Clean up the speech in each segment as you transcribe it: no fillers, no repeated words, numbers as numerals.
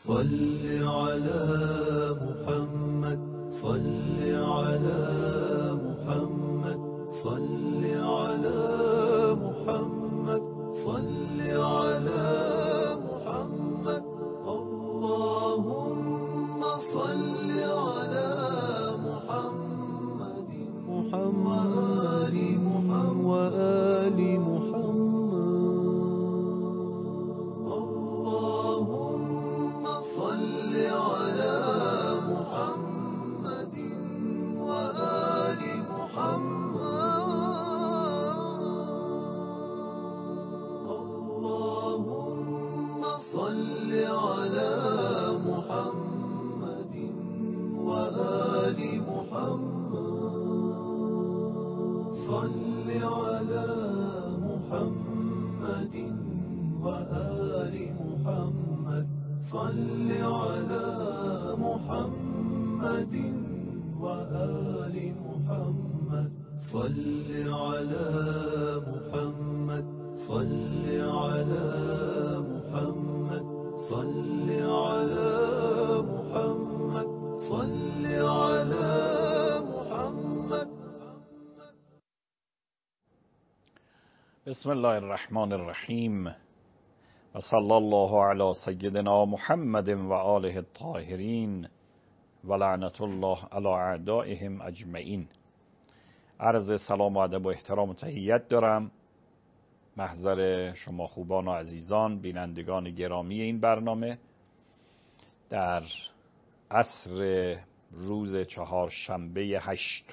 صل على محمد صل على محمد صل على محمد صل على محمد اللهم صل على محمد وآل محمد وآل محمد اللهم صل على محمد وآل محمد اللهم صل على محمد وآل محمد صل على محمد وآل محمد صل على محمد وآل محمد صل على محمد صل على محمد صل على محمد صل على محمد. بسم الله الرحمن الرحیم و صلی الله علی سیدنا محمد و آله الطاهرین و لعنت الله علی اعدائهم اجمعین. عرض سلام و ادب و احترام و تحیت دارم محضر شما خوبان و عزیزان بینندگان گرامی این برنامه در عصر روز چهارشنبه 8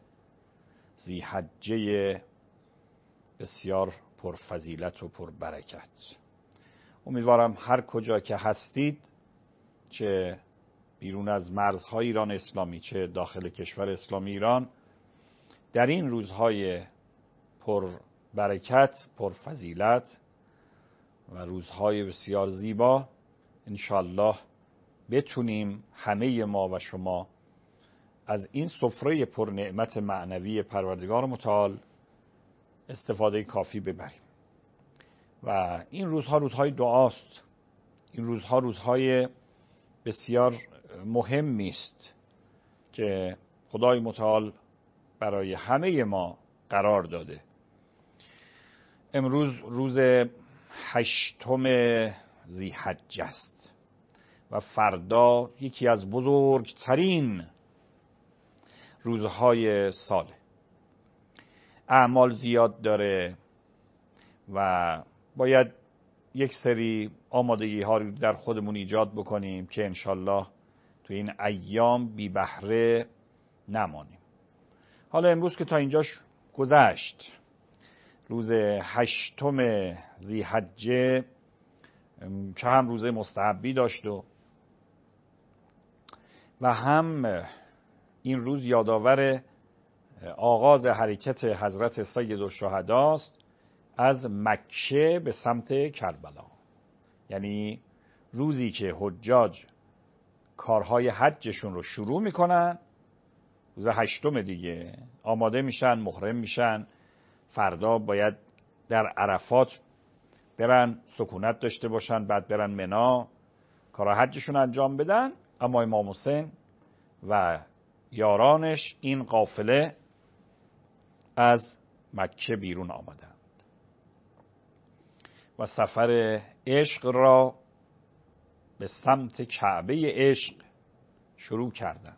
ذی‌حجه بسیار پرفضیلت و پربرکت. امیدوارم هر کجا که هستید، چه بیرون از مرزهای ایران اسلامی چه داخل کشور اسلامی ایران، در این روزهای پربرکت، پرفضیلت و روزهای بسیار زیبا انشالله بتونیم همه ما و شما از این سفره پرنعمت معنوی پروردگار متعال استفاده کافی ببریم. و این روزها روزهای دعاست. این روزها روزهای بسیار مهمی است که خدای متعال برای همه ما قرار داده. امروز روز 8 ذی‌حجه است و فردا یکی از بزرگترین روزهای ساله. اعمال زیاد داره و باید یک سری آمادگی ها رو در خودمون ایجاد بکنیم که انشالله تو این ایام بی بهره نمانیم. حالا امروز که تا اینجاش گذشت، روز 8 ذی‌حجه چه هم روز مستحبی داشت و هم این روز یادآور آغاز حرکت حضرت سید الشهدا است از مکه به سمت کربلا. یعنی روزی که حجاج کارهای حجشون رو شروع میکنن، روز 8 دیگه آماده میشن، محرم میشن، فردا باید در عرفات برن سکونت داشته باشن، بعد برن منا کارهای حجشون انجام بدن. اما امام حسین و یارانش این قافله از مکه بیرون آمدند و سفر عشق را به سمت کعبه عشق شروع کردند.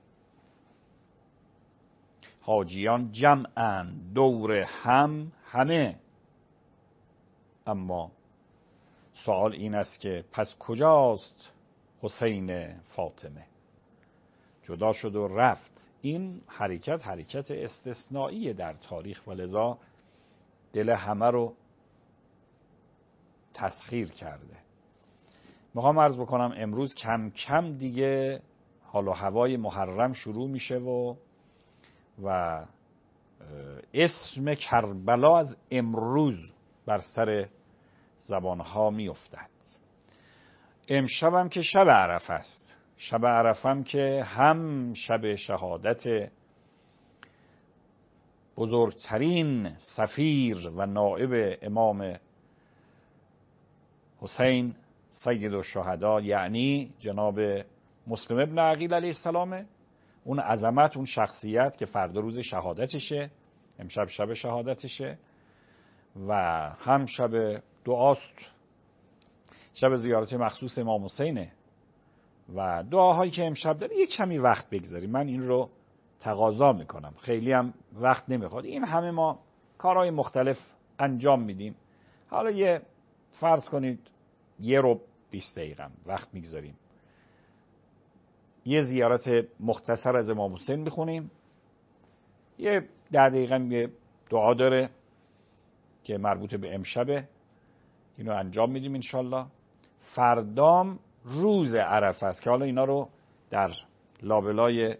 حاجیان جمعند دور هم همه، اما سوال این است که پس کجاست حسین فاطمه؟ جدا شد و رفت. این حرکت استثنایی در تاریخ و لذا دل همه رو تسخیر کرده. میخوام عرض بکنم امروز کم کم دیگه حال و هوای محرم شروع میشه و اسم کربلا از امروز بر سر زبانها میافتد. امشبم که شب عرفه است، شب عرفه که هم شب شهادت بزرگترین سفیر و نائب امام حسین سید الشهدا یعنی جناب مسلم ابن عقیل علیه السلامه، اون عظمت، اون شخصیت که فردا روز شهادتشه، امشب شب شهادتشه و هم شب دعاست، شب زیارت مخصوص امام حسینه و دعاهایی که امشب داره یک کمی وقت بگذاریم. من این رو تقاضا میکنم، خیلی هم وقت نمیخواد. این همه ما کارهای مختلف انجام میدیم، حالا یه فرض کنید 1 رو 20 دقیقه وقت میگذاریم، یه زیارت مختصر از امام حسین میخونیم، یه 10 دقیقه یه دعا داره که مربوط به امشبه، اینو انجام میدیم انشالله. فردام روز عرفه است که حالا اینا رو در لابلای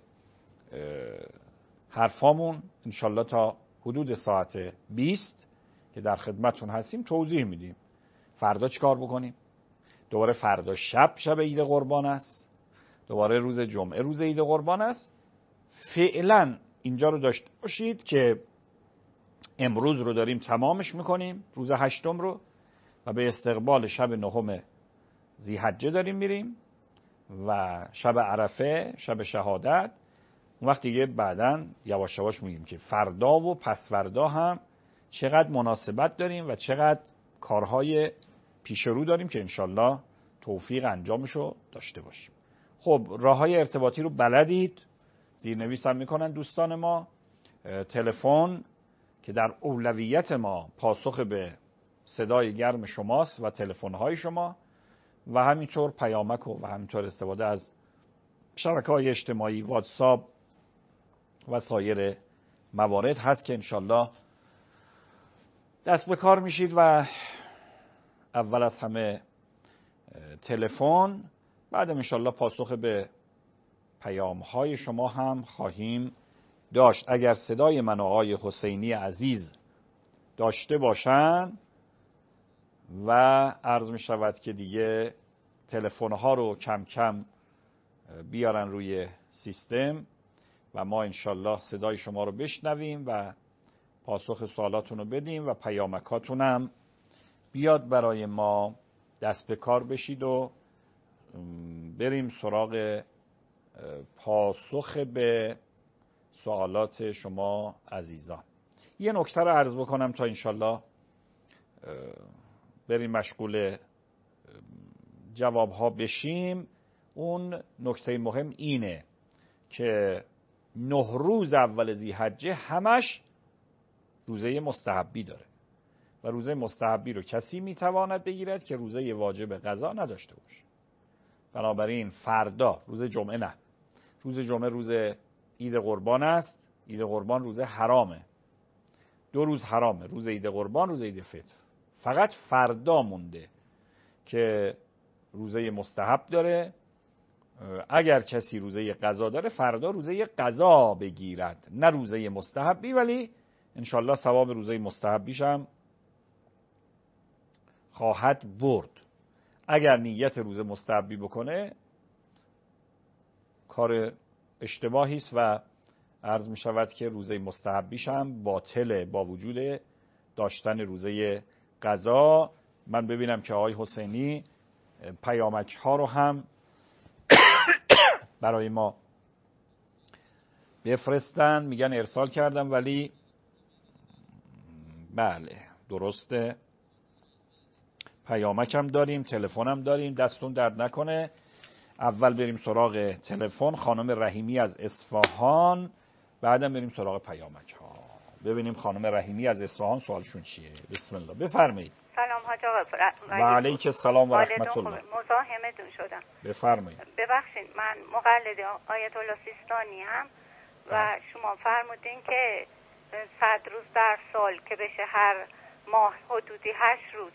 حرفامون انشالله تا حدود ساعت 20 که در خدمتون هستیم توضیح میدیم. فردا چی کار بکنیم؟ دوباره فردا شب عید قربان است، دوباره روز جمعه روز عید قربان است. فعلا اینجا رو داشته باشید که امروز رو داریم تمامش میکنیم، روز 8 رو، و به استقبال شب 9 ذی‌حجه داریم میریم و شب عرفه، شب شهادت. اون وقت دیگه بعداً یواش یواش میگیم که فردا و پس فردا هم چقدر مناسبت داریم و چقدر کارهای پیش رو داریم که انشالله توفیق انجامشو داشته باشیم. خب راههای ارتباطی رو بلدید، زیرنویس هم میکنن دوستان ما. تلفن که در اولویت ما پاسخ به صدای گرم شماست و تلفن‌های شما، و همینطور پیامک و همینطور استفاده از شبکه‌های اجتماعی، واتساپ و سایر موارد هست که انشالله دست به کار میشید. و اول از همه تلفن، بعدم انشالله پاسخ به پیام‌های شما هم خواهیم داشت. اگر صدای من و آقای حسینی عزیز داشته باشن و عرض می شود که دیگه تلفن‌ها رو کم کم بیارن روی سیستم و ما انشالله صدای شما رو بشنویم و پاسخ سوالاتون رو بدیم و پیامکاتون هم بیاد برای ما، دست به کار بشید و بریم سراغ پاسخ به سوالات شما عزیزان. یه نکته رو عرض بکنم تا انشالله بریم مشغول جوابها بشیم. اون نکته مهم اینه که 9 روز اول ذی‌حجه همش روزه مستحبی داره و روزه مستحبی رو کسی میتواند بگیرد که روزه واجب قضا نداشته باشه. بنابراین فردا، روز جمعه نه، روز جمعه روز عید قربان است. عید قربان روز حرامه، 2 روز حرامه، روز عید قربان، روز عید فطر. فقط فردا مونده که روزه مستحب داره. اگر کسی روزه قضا داره فردا روزه قضا بگیرد، نه روزه مستحبی، ولی انشالله ثواب روزه مستحبیش هم خواهد برد. اگر نیت روزه مستحبی بکنه کار اشتباهی است و عرض می شود که روزه مستحبیش هم باطله با وجود داشتن روزه قضا. من ببینم که آقای حسینی پیامک ها رو هم برای ما بفرستن، میگن ارسال کردم، ولی بله درسته، پیامک هم داریم، تلفن هم داریم. دستون درد نکنه. اول بریم سراغ تلفن، خانم رحیمی از اصفهان، بعدم بریم سراغ پیامک ها. ببینیم خانم رحیمی از اصفهان سوالشون چیه. بسم الله بفرمایید. سلام حاج آقا. و علیک السلام و رحمت الله. مزاحمتون شدم. بفرمایید. ببخشید من مقلد آیت الله سیستانی هم و شما فرمودین که 100 روز در سال که بشه هر ماه حدودی 8 روز.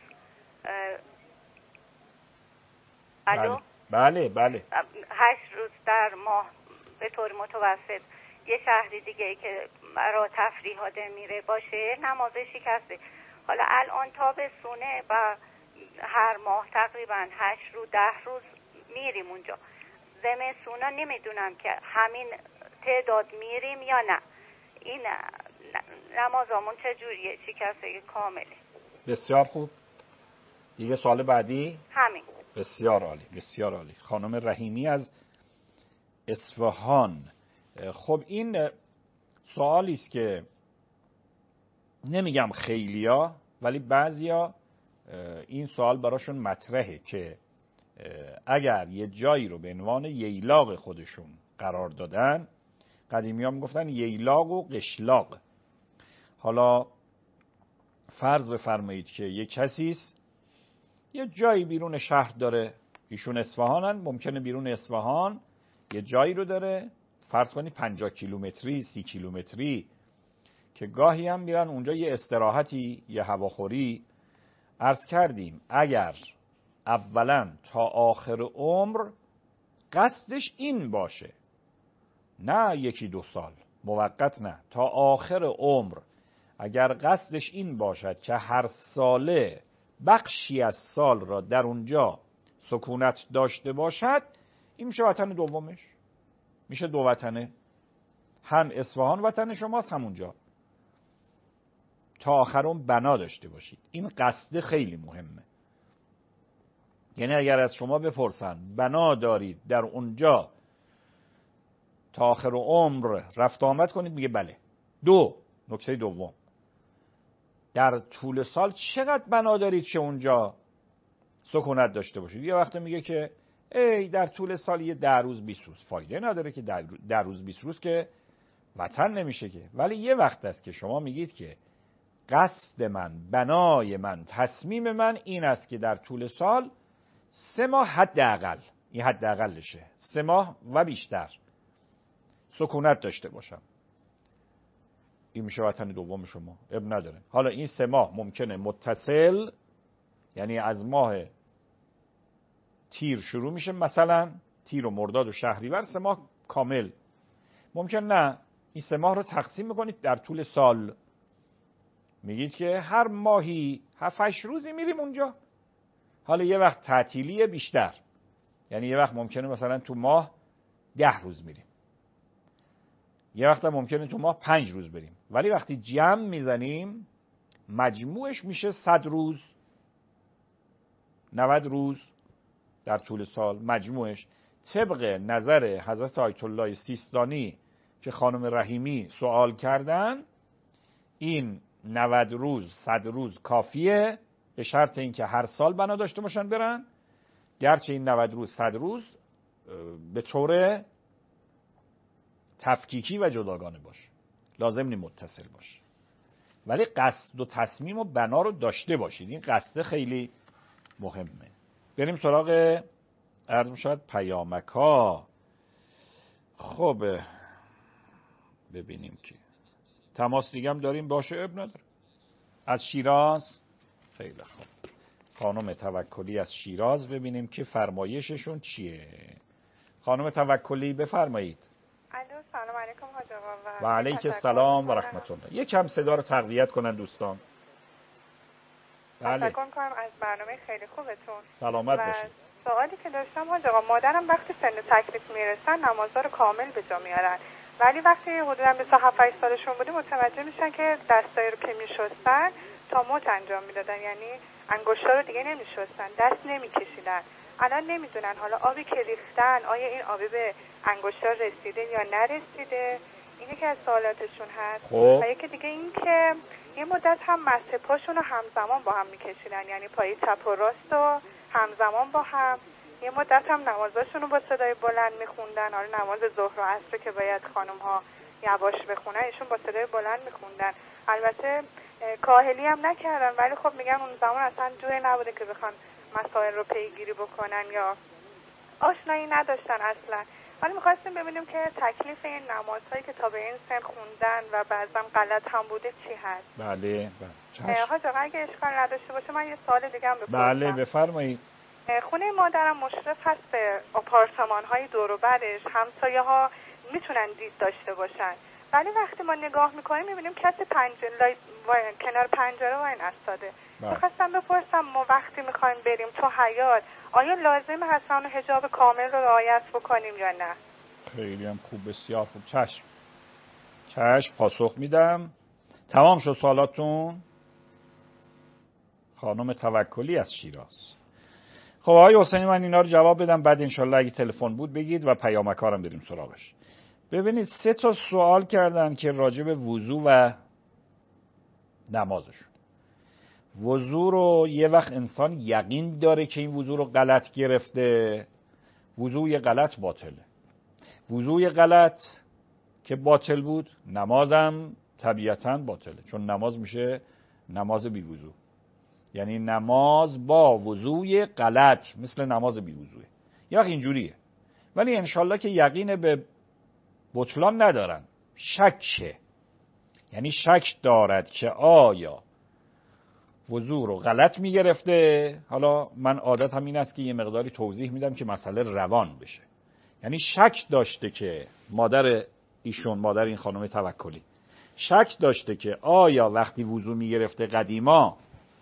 الو؟ بله 8 روز در ماه به طور متوسط یه شهری دیگه ای که برای تفریحات میره باشه نماز شکسته. حالا الان تابستونه و هر ماه تقریبا 8 روز 10 روز میریم اونجا. زمستونا نمیدونم که همین تعداد میریم یا نه. این نمازامون چجوریه؟ شکسته کامله. بسیار خوب. دیگه سوال بعدی؟ همین. بسیار عالی، بسیار عالی. خانم رحیمی از اصفهان. خب این سوالی است که نمیگم خیلیا، ولی بعضیا این سوال براشون مطرحه که اگر یه جایی رو به عنوان ییلاق خودشون قرار دادن، قدیمی ها میگفتن ییلاق و قشلاق. حالا فرض بفرمایید که یه کسیست یه جایی بیرون شهر داره، ایشون اصفهانن، ممکنه بیرون اصفهان یه جایی رو داره، فرض کنید 50 کیلومتری 30 کیلومتری، که گاهی هم میرن اونجا یه استراحتی یه هواخوری. عرض کردیم اگر اولا تا آخر عمر قصدش این باشه، نه یکی دو سال موقت، نه، تا آخر عمر اگر قصدش این باشد که هر ساله بخشی از سال را در اونجا سکونت داشته باشد، این میشه وطن دومش، میشه دو وطنه. هم اصفهان وطن شماست، همونجا تا آخر عمر بنا داشته باشید. این قصد خیلی مهمه. یعنی اگر از شما بپرسن بنا دارید در اونجا تا آخر عمر رفت آمد کنید، میگه بله. نکته دوم، در طول سال چقدر بنا دارید که اونجا سکونت داشته باشید؟ یه وقت میگه که در طول سال یه 10 روز 20 روز، فایده نداره که 10 روز 20 روز که وطن نمیشه که. ولی یه وقت است که شما میگید که قصد من، بنای من، تصمیم من این است که در طول سال 3 ماه حداقل، این حداقلشه، 3 ماه و بیشتر سکونت داشته باشم. این میشه وطن دوم شما، اب نداره. حالا این 3 ماه ممکنه متصل، یعنی از ماه تیر شروع میشه، مثلا تیر و مرداد و شهریور 3 ماه کامل. ممکن نه، این 3 ماه رو تقسیم میکنید در طول سال، میگید که هر ماهی 7-8 روزی میریم اونجا. حالا یه وقت تعطیلی بیشتر، یعنی یه وقت ممکنه مثلا تو ماه 10 روز میریم، یه وقت ممکنه تو ماه 5 روز بریم. ولی وقتی جمع میزنیم مجموعش میشه 100 روز، 90 روز در طول سال مجموعش. طبق نظر حضرت آیت الله سیستانی که خانم رحیمی سوال کردن، این 90 روز 100 روز کافیه، به شرط اینکه هر سال بنا داشته باشن برن، گرچه این 90 روز 100 روز به طور تفکیکی و جداگانه باشه، لازم نی متصل باشه، ولی قصد و تصمیم و بنا رو داشته باشید. این قصد خیلی مهمه. بریم سراغ عرض می‌شود پیامک ها. خب ببینیم که تماس دیگه هم داریم، باشه اب نداره. از شیراز، خیلی خوب، خانم توکلی از شیراز، ببینیم که فرمایششون چیه. خانم توکلی بفرمایید. الو، سلام علیکم حاج آقا. و علیکم السلام و رحمت الله. یک کم صدا رو تقویت کنن دوستان. بله. تشکر کنم از برنامه خیلی خوبتون. سلامت باشید. سوالی که داشتم حاج آقا، مادرم وقتی سن تکلیف میرسن نمازها رو کامل به جا میارن، ولی وقتی حدودا 27-8 سالشون بوده متوجه میشن که دستایی رو که میشستن تا موت انجام میدادن، یعنی انگشتا رو دیگه نمیشستن، دست نمیکشیدن. الان نمیدونن حالا آبی که ریختن آیا این آبی به انگشتا رسیده یا نرسیده. اینه که از سوالاتشون هست. و یکی دیگه این که یه مدت هم مسح پاشون رو همزمان با هم میکشیدن، یعنی پای چپ و راست رو همزمان با هم. یه مدت هم نمازاشون رو با صدای بلند میخوندن، حالا نماز ظهر و عصر که باید خانم ها یواش بخونن، ایشون با صدای بلند میخوندن. البته کاهلی هم نکردن، ولی خب میگم اون زمان اصلا جوری نبوده که بخوان مسائل رو پیگیری بکنن یا آشنایی نداشتن اصلا. ولی میخواستیم ببینیم که تکلیف این نمازهایی که تا به این سن خوندن و بعضا غلط هم بوده چی هست. بله. حاج آقا اگه اشکال نداشته باشه من یه سوال دیگه هم بپرسم. بله بفرمایید. خونه مادرم مشرف هست به آپارتمان های دور و برش، همسایه ها میتونن دید داشته باشن، ولی وقتی ما نگاه میکنیم میبینیم کسی کنار پنجره واین استاده. میخواستم بپرسم ما وقتی میخوایم بریم تو حیاط آیا لازم هست اون حجاب کامل رو رعایت بکنیم یا نه؟ خیلی هم خوب، بسیار خوب. چشم پاسخ میدم. تمام شد سوالاتون؟ خانم توکلی از شیراز. خب آقای حسینی من اینا رو جواب بدم، بعد انشالله اگه تلفن بود بگید و پیامکارم بریم سراغش. ببینید 3 تا سوال کردن که راجع به وضو و نمازشون. وضو رو یه وقت انسان یقین داره که این وضو رو غلط گرفته، وضوی غلط باطله. وضوی غلط که باطل بود، نمازم طبیعتاً باطله، چون نماز میشه نماز بی وضو. یعنی نماز با وضوی غلط مثل نماز بی وضوه. یا اینجوریه. ولی انشالله که یقین به بطلان ندارن، شکه. یعنی شک دارد که آیا وضو رو غلط میگرفته. حالا من عادتم این است که یه مقداری توضیح میدم که مسئله روان بشه. یعنی شک داشته که مادر این خانم توکلی شک داشته که آیا وقتی وضو میگرفته قدیما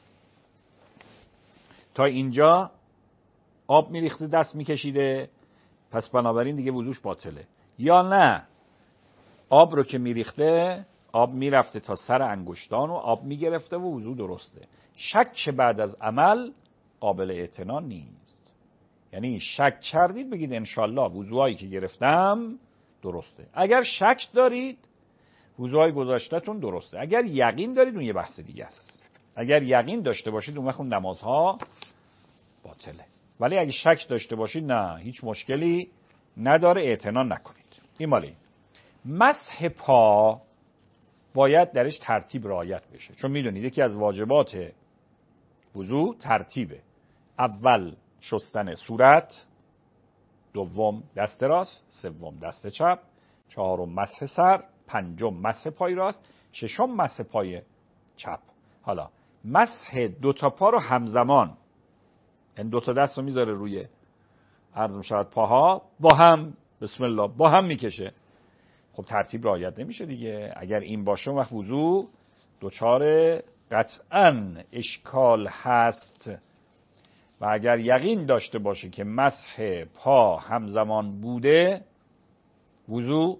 تا اینجا آب میریخته دست میکشیده، پس بنابراین دیگه وضوش باطله، یا نه آب رو که میریخته آب میرفته تا سر انگشتان و آب میگرفته و وضو درسته. شک بعد از عمل قابل اعتنا نیست. یعنی شک کردید بگید انشالله وضوهایی که گرفتم درسته. اگر شک دارید وضوهای گذاشتتون درسته. اگر یقین دارید اون یه بحث دیگه است. اگر یقین داشته باشید اون وقت اون نمازها باطله. ولی اگه شک داشته باشید نه، هیچ مشکلی نداره، اعتنا نکنید. این مالی مسح پا باید درش ترتیب رعایت بشه، چون میدونید یکی از واجبات وضو ترتیبه. اول شستن صورت، دوم دست راست، سوم دست چپ، چهارم مسح سر، پنجم مسح پای راست، ششم مسح پای چپ. حالا مسح 2 تا پا رو همزمان، این 2 تا دست رو میذاره روی عرض میشود پاها، با هم بسم الله با هم میکشه. خب ترتیب رعایت نمیشه دیگه. اگر این باشه وقت وضو دچار قطعاً اشکال هست. و اگر یقین داشته باشه که مسح پا همزمان بوده وضو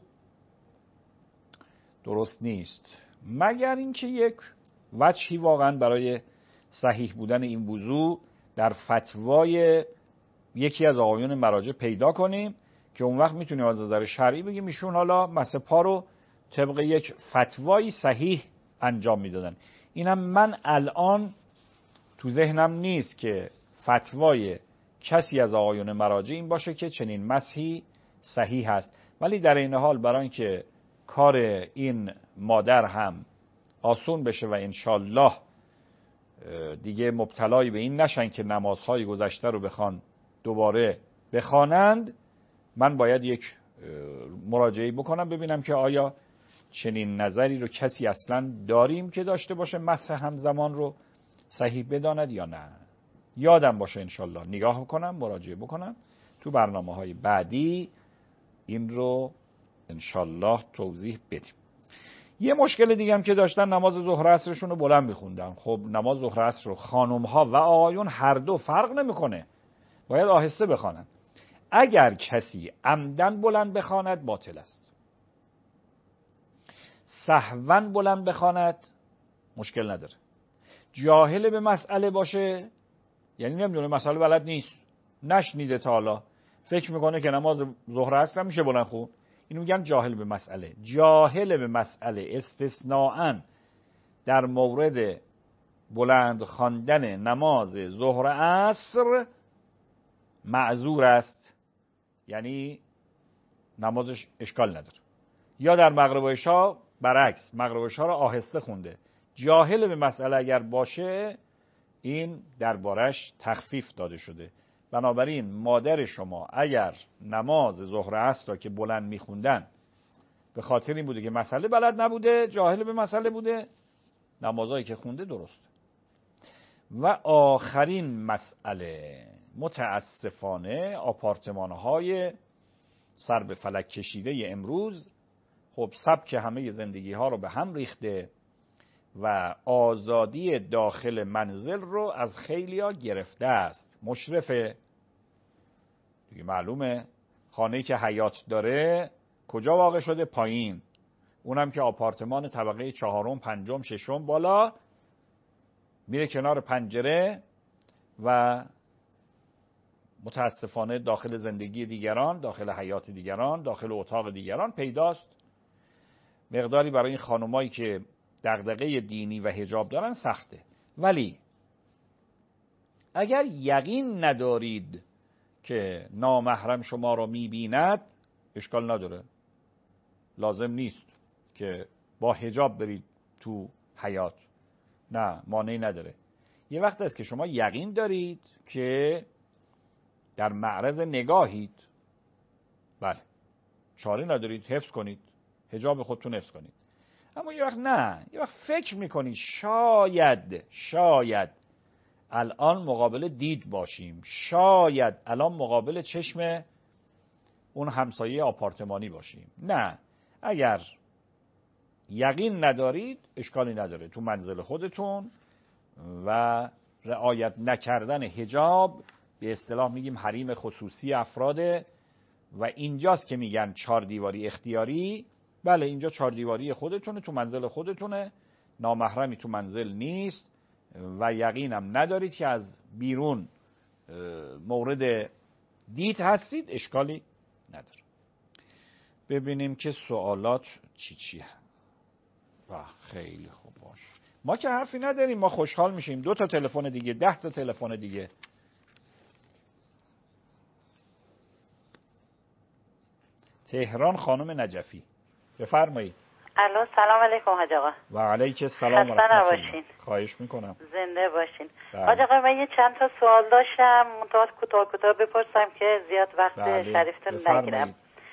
درست نیست، مگر اینکه یک وجهی واقعاً برای صحیح بودن این وضو در فتوای یکی از آقایون مراجع پیدا کنیم که اون وقت میتونیم از نظر شرعی بگیم ایشون حالا مسح پا رو طبق یک فتوایی صحیح انجام میدادن. اینم من الان تو ذهنم نیست که فتوای کسی از آقایون مراجع این باشه که چنین مسحی صحیح هست. ولی در این حال برای اینکه کار این مادر هم آسون بشه و انشالله دیگه مبتلای به این نشن که نمازهای گذشته رو بخوان دوباره بخوانند، من باید یک مراجعه بکنم ببینم که آیا چنین نظری رو کسی اصلا داریم که داشته باشه مسح همزمان رو صحیح بداند یا نه. یادم باشه انشالله نگاه بکنم، مراجعه بکنم، تو برنامه‌های بعدی این رو انشالله توضیح بدیم. یه مشکل دیگه هم که داشتن نماز ظهر عصرشون رو بلند میخوندن. خب نماز ظهر عصر رو خانم‌ها و آقایون هر دو فرق نمیکنه، باید آهسته بخوانن. اگر کسی عمدن بلند بخواند باطل است، سهوا بلند بخواند مشکل نداره. جاهل به مسئله باشه، یعنی نمیدونه مسئله بلد نیست، نشنیده تا حالا، فکر میکنه که نماز ظهر عصر میشه بلند خون، اینو میگن جاهل به مسئله. جاهل به مسئله استثناءً در مورد بلند خواندن نماز ظهر عصر معذور است، یعنی نمازش اشکال نداره. یا در مغرب و عشا برعکس، مغرب و عشا رو آهسته خونده. جاهل به مسئله اگر باشه این دربارش تخفیف داده شده. بنابراین مادر شما اگر نماز ظهر عصر را که بلند میخوندن به خاطر این بوده که مسئله بلد نبوده، جاهل به مسئله بوده، نمازایی که خونده درست. و آخرین مسئله، متاسفانه آپارتمان‌های سر به فلک کشیده امروز خب سبک همه زندگی ها رو به هم ریخته و آزادی داخل منزل رو از خیلیا گرفته است. مشرفه دیگه، معلومه خانه‌ای که حیاط داره کجا واقع شده؟ پایین. اونم که آپارتمان طبقه 4م 5م 6م بالا، میره کنار پنجره و متاسفانه داخل زندگی دیگران، داخل حیات دیگران، داخل اتاق دیگران پیداست. مقداری برای این خانمایی که دغدغه دینی و حجاب دارن سخته. ولی اگر یقین ندارید که نامحرم شما رو میبیند، اشکال نداره، لازم نیست که با حجاب برید تو حیات، نه مانعی نداره. یه وقت است که شما یقین دارید که در معرض نگاهید، بله چاره ندارید، حفظ کنید، حجاب خودتون حفظ کنید. اما یه وقت نه، یه وقت فکر میکنید شاید الان مقابل دید باشیم، شاید الان مقابل چشم اون همسایه آپارتمانی باشیم. نه، اگر یقین ندارید اشکالی نداره، تو منزل خودتون و رعایت نکردن حجاب به اصطلاح میگیم حریم خصوصی افراده و اینجاست که میگن 4 دیواری اختیاری. بله اینجا 4 دیواری خودتونه، تو منزل خودتونه، نامحرمی تو منزل نیست و یقینم ندارید که از بیرون مورد دید هستید، اشکالی نداره. ببینیم که سوالات چی خیلی خوب باش. ما که حرفی نداریم، ما خوشحال میشیم. 2 تا تلفن دیگه، 10 تا تلفن دیگه. تهران، خانم نجفی بفرمایید. الو، سلام علیکم حاج آقا. و علیک السلام و رحمت الله. خواهش میکنم. زنده باشین. حاج آقا من یه چند تا سوال داشتم، منتها کوتاه بپرسم که زیاد وقت شریفتون نگیرم.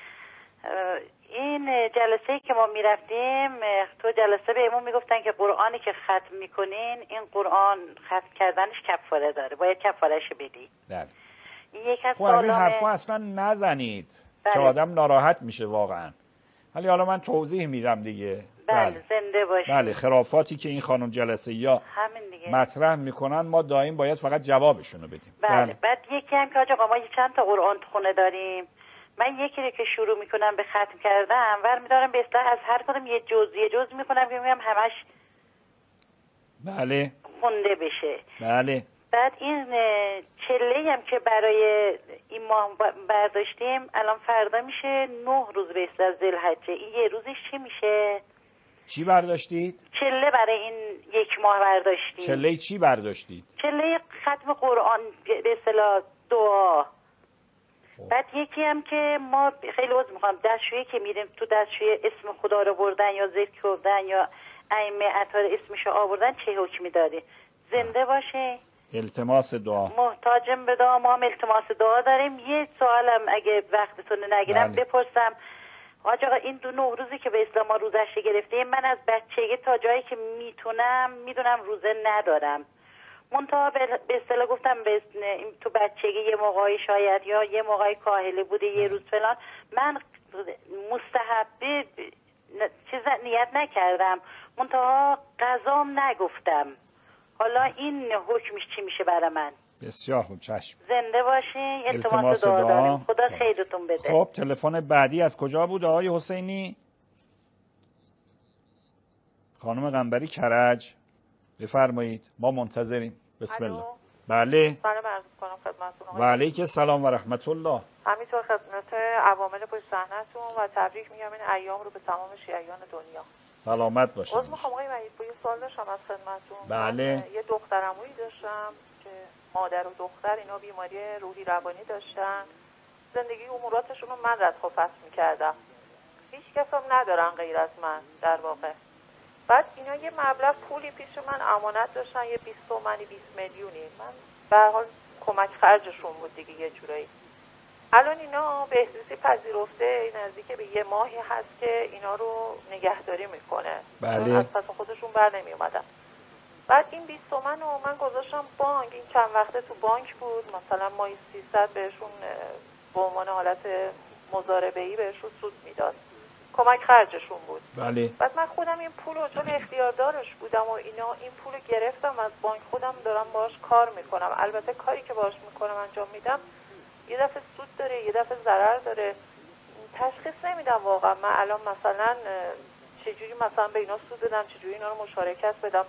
این جلسه‌ای که ما میرفتیم، تو جلسه بهمون میگفتن که قرآنی که ختم میکنین، این قرآن ختم کردنش کفاره داره، باید کفارهش بدی. بله. یک از این حرفا اصلا نزنید. بله. که آدم ناراحت میشه واقعا. ولی حالا من توضیح میدم دیگه. بله زنده باشید. بله، خرافاتی که این خانم جلسه یا مطرح میکنن ما دائم باید فقط جوابشونو بدیم. بله. بعد یکی هم که آقا ما چند تا قرآن تو خونه داریم، من یکی رو که شروع میکنم به ختم کردن برمیدارم به اصطلاح از هر کدوم یه جز میکنم که میگم همش بله خونده بشه. بله. بعد این چله هم که برای این ماه برداشتیم الان فردا میشه 9 روز به اصطلاح ذوالحجه، این یه روزش چی میشه؟ چی برداشتید؟ چله برای این 1 ماه برداشتیم. چله چی برداشتید؟ چله ختم قرآن به اصطلاح دعا. بعد یکی هم که ما خیلی عذر میخوام، دستشویی که میریم تو دستشویی اسم خدا رو بردن یا ذکر کردن یا ائمه اطهار اسمشو آوردن چه حکمی داره؟ زنده باشه. التماس دعا. محتاجم به دعا، ما هم التماس دعا داریم. یه سوالم اگه وقتتون نگیرم بپرسم حاج آقا، این 2 روزی که به اسلام ما روزش گرفتیم، من از بچگی تا جایی که میدونم روزه ندارم. منتها به اصطلاح گفتم تو بچگی یه موقعی شاید یا یه موقعی کاهلی بوده یه روز فلان، من مستحبی چیز نیت نکردم، منتها قضام نگفتم. حالا این حکمش چی میشه برای من؟ بسیار خوب، چشم. زنده باشین. التماس دعا داریم. خدا خیرتون بده. خب تلفن بعدی از کجا بود آقای حسینی؟ خانم قنبری کرج بفرمایید، ما منتظریم. بسم الله. بله. سلام عرض می‌کنم خدمتتون. و علیک السلام و رحمت الله. همینطور خدمت عوامل پشت صحنه‌تون و تبریک میگم این ایام رو به تمام شیعیان دنیا. سلامت باشید. عذر می‌خوام آقای وحید، یه سوال داشتم از خدمتتون. بله. یه دخترعمویی داشتم که مادر و دختر اینا بیماری روحی روانی داشتن. زندگی اموراتشون رو من رد و فصل می‌کردم. هیچ کس هم ندارن غیر از من در واقع. بعد اینا یه مبلغ پولی پیش من امانت داشتن، یه 20 تومانی 20 میلیونی. من به هر حال کمک خرجشون بود دیگه یه جورایی. الان اینا بهزیستی پذیرفته، نزدیک به 1 ماهی هست که اینا رو نگهداری میکنه. بله. از پس خودشون بر نمی اومدن. بعد این 20 تومن رو من گذاشتم بانک، این چند وقته تو بانک بود، مثلا ماهی 300 بهشون به عنوان حالت مضاربه‌ای بهشون سود میداد. کمک خرجشون بود. بله. بعد من خودم این پول رو چون اختیاردارش بودم و اینا این پول رو گرفتم از بانک، خودم دارم باهاش کار میکنم. البته کاری که باهاش میکنم انجام میدم یه دفعه سود داره، یه دفعه ضرر داره، تشخیص نمیدم واقعا. من الان مثلا چجوری مثلا به اینا سود بدم، چجوری اینا رو مشارکت بدم.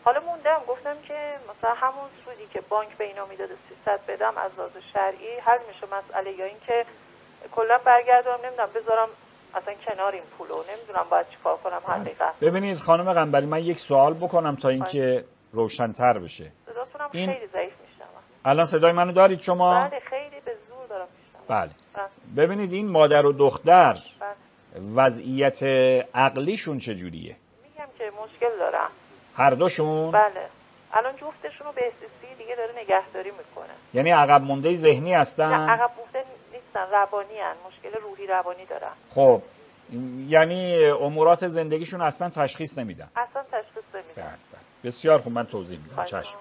حالا موندم گفتم که مثلا همون سودی که بانک به اینا میداده 300 بدم از لحاظ شرعی حل میشه مسئله، یا اینکه کلا برگردونم نمیدونم بذارم اصلا کنار این پولو، نمیدونم باید چیکار کنم حقیقت. ببینید خانم قنبری، من یک سوال بکنم تا اینکه روشن‌تر بشه. صداتونم خیلی ضعیف میشنم. الان صدای منو دارید شما؟ بله خیلی به زور دارم میشنم. بله. ببینید این مادر و دختر وضعیت عقلیشون چجوریه؟ میگم که مشکل دارم هر دوشون؟ بله. الان جفتشون رو به احساسی دیگه داره نگهداری میکنه. یعنی عقب مونده ذهنی هستن؟ نه عقب مونده نیستن، روانی هن. مشکل روحی روانی دارن. خب یعنی امورات زندگیشون اصلا تشخیص نمیدن؟ اصلا تشخیص نمیدن. بسیار خوب، من توضیح میدم. چشم.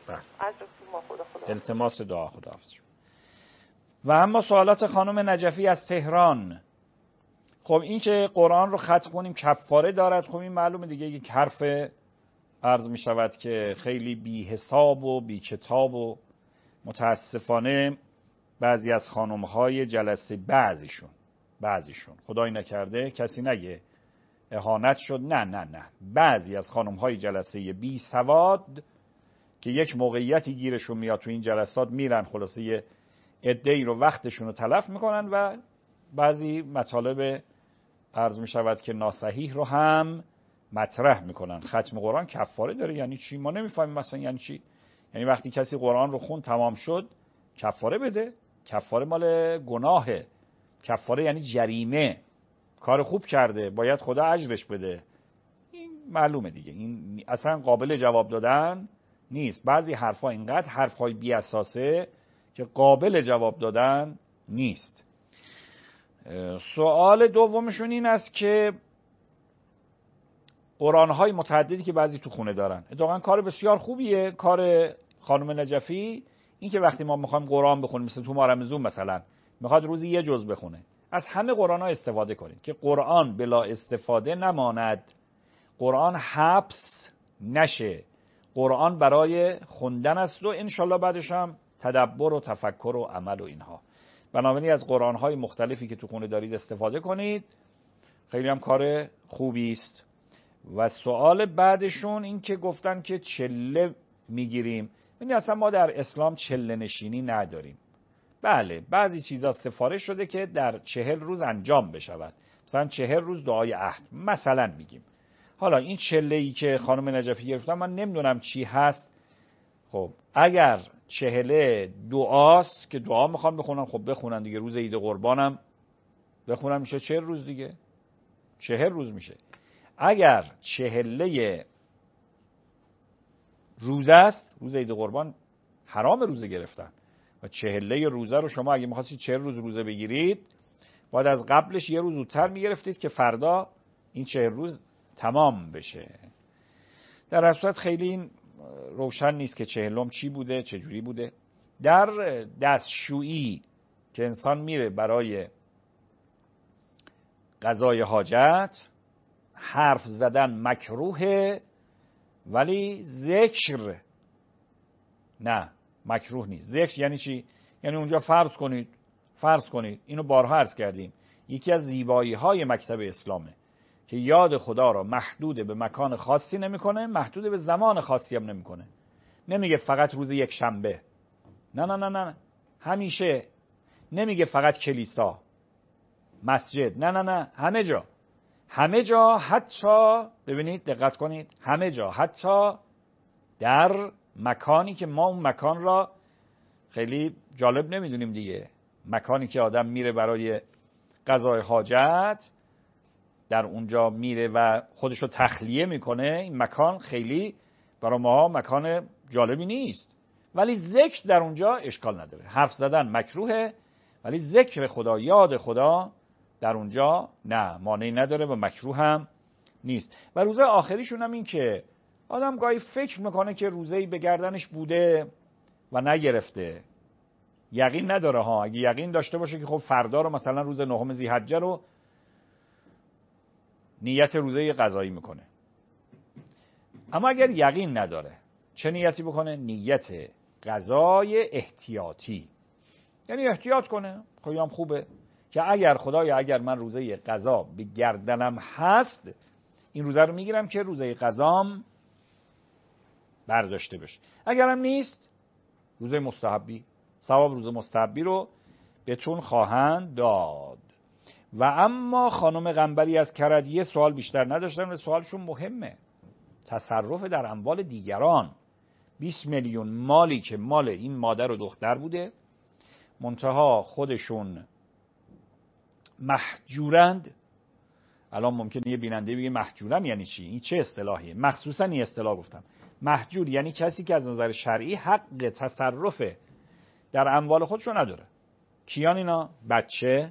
التماس دعا. خداحافظ. و اما سوالات خانم نجفی از تهران. خب این که قرآن رو ختم کنیم کفاره دارد، خب این معلومه دیگه، یک حرف عرض می شود که خیلی بی حساب و بی کتاب و متاسفانه بعضی از خانم‌های جلسه بعضیشون خدای نکرده کسی نگه اهانت شد، نه بعضی از خانم‌های جلسه بی سواد که یک موقعیتی گیرشون میاد تو این جلسات میرن خلاصه یه عده‌ای رو وقتشون رو تلف میکنن و بعضی مطالب عرض می شود که ناصحیح رو هم مطرح میکنن. ختم قرآن کفاره داره یعنی چی؟ ما نمیفهمیم مثلا یعنی چی. یعنی وقتی کسی قرآن رو خون تمام شد کفاره بده؟ کفاره مال گناهه. کفاره یعنی جریمه، کار خوب کرده باید خدا اجرش بده. این معلومه دیگه، این اصلا قابل جواب دادن نیست. بعضی حرفا اینقدر حرفای بی اساسه که قابل جواب دادن نیست. سوال دومشون این است که قرآن‌های متعددی که بعضی تو خونه دارن، اتفاقاً کار بسیار خوبیه کار خانم نجفی، این که وقتی ما میخوایم قرآن بخونیم مثل تو مارمزون مثلا میخواد روزی یه جزء بخونه، از همه قرآن‌ها استفاده کنید که قرآن بلا استفاده نماند، قرآن حبس نشه، قرآن برای خوندن است و انشالله بعدش هم تدبر و تفکر و عمل و اینها. بنابراین از قرآن‌های مختلفی که تو خونه دارید استفاده کنید، خیلی هم کار خوبی است. و سوال بعدشون این که گفتن که چله میگیریم. ببینید اصلا ما در اسلام چله نشینی نداریم. بله بعضی چیزا سفارش شده که در 40 روز انجام بشود، مثلا 40 روز دعای عهد مثلا میگیم. حالا این چله‌ای که خانم نجفی گرفتن من نمیدونم چی هست. خب اگر 40 دعاست که دعا میخوان بخونن، خب بخونن دیگه، روز عید قربانم بخونن میشه 40 روز دیگه، 40 روز میشه. اگر 40 روزه است، روز عید قربان حرام روزه گرفتن و 40 روزه رو شما اگه میخواستید 40 روز روزه بگیرید باید از قبلش یه روز زودتر میگرفتید که فردا این 40 روز تمام بشه. در اصل خیلی این روشن نیست که 40 چی بوده چجوری بوده. در دستشویی که انسان میره برای قضای حاجت حرف زدن مکروهه، ولی ذکر نه، مکروه نیست. ذکر یعنی چی؟ یعنی اونجا فرض کنید اینو بارها عرض کردیم، یکی از زیبایی های مکتب اسلامه که یاد خدا را محدود به مکان خاصی نمیکنه، محدود به زمان خاصی هم نمیکنه. نمیگه فقط روز یک شنبه، نه همیشه. نمیگه فقط کلیسا مسجد، نه همه جا، حتی ببینید دقت کنید، همه جا، حتی در مکانی که ما اون مکان را خیلی جالب نمیدونیم دیگه، مکانی که آدم میره برای قضای حاجت، در اونجا میره و خودشو تخلیه میکنه، این مکان خیلی برای ما مکان جالبی نیست، ولی ذکر در اونجا اشکال نداره. حرف زدن مکروهه ولی ذکر خدا، یاد خدا در اونجا نه، مانعی نداره و مکروه هم نیست. و روزه آخریشون هم این که آدم گاهی فکر میکنه که روزه‌ای به گردنش بوده و نگرفته، یقین نداره ها. اگه یقین داشته باشه که خب فردا رو مثلا روز 9 ذی‌حجه رو نیت روزه قضایی میکنه. اما اگر یقین نداره چه نیتی بکنه؟ نیت قضای احتیاطی، یعنی احتیاط کنه. خیلی هم خوبه که اگر من روزه قضا به گردنم هست، این روزه رو میگیرم که روزه قضام برداشته بشه. اگرم نیست روزه مستحبی، ثواب روزه مستحبی رو بهتون خواهند داد. و اما خانم قنبری از کرج یه سوال بیشتر نداشتن و سوالشون مهمه. تصرف در اموال دیگران، 20 میلیون مالی که مال این مادر و دختر بوده، منتها خودشون محجورند. الان ممکنه یه بیننده بگه محجورم یعنی چی؟ این چه اصطلاحیه؟ مخصوصا این اصطلاح گفتم. محجور یعنی کسی که از نظر شرعی حق تصرف در اموال خودشو نداره. کیان اینا؟ بچه،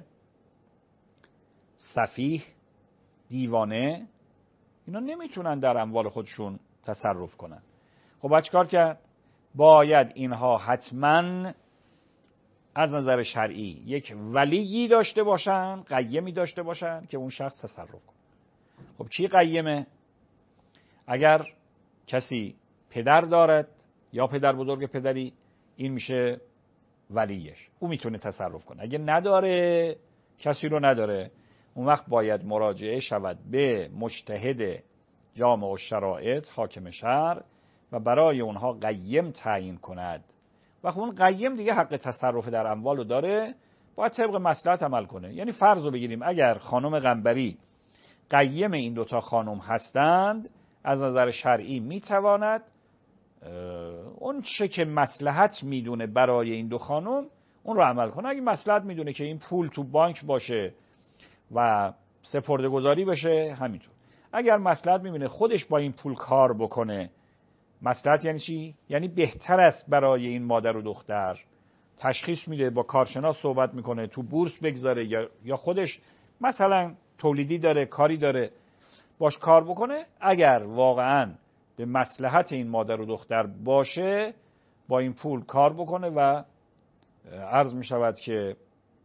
سفیه، دیوانه، اینا نمیتونن در اموال خودشون تصرف کنن. خب باید چیکار کرد؟ باید اینها حتما از نظر شرعی یک ولیی داشته باشن، قیمی داشته باشن که اون شخص تصرف کنه. خب چی قیمه؟ اگر کسی پدر دارد یا پدر بزرگ پدری، این میشه ولیش، او میتونه تصرف کنه. اگه نداره، کسی رو نداره، اون وقت باید مراجعه شود به مجتهد جامع الشرائط، حاکم شهر، و برای اونها قیم تعیین کند. وقت اون قیم دیگه حق تصرف در اموال رو داره، باید طبق مصلحت عمل کنه. یعنی فرض رو بگیریم اگر خانم قنبری قیم این دوتا خانم هستند، از نظر شرعی میتواند اون چه که مصلحت میدونه برای این دو خانم اون رو عمل کنه. اگه مصلحت میدونه که این پول تو بانک باشه و سپرده‌گذاری بشه، همینطور. اگر مصلحت میبینه خودش با این پول کار بکنه، مصلحت یعنی چی؟ یعنی بهتر است برای این مادر و دختر، تشخیص میده، با کارشناس صحبت میکنه، تو بورس بگذاره یا خودش مثلا تولیدی داره، کاری داره، باش کار بکنه. اگر واقعا به مصلحت این مادر و دختر باشه، با این پول کار بکنه و عرض میشود که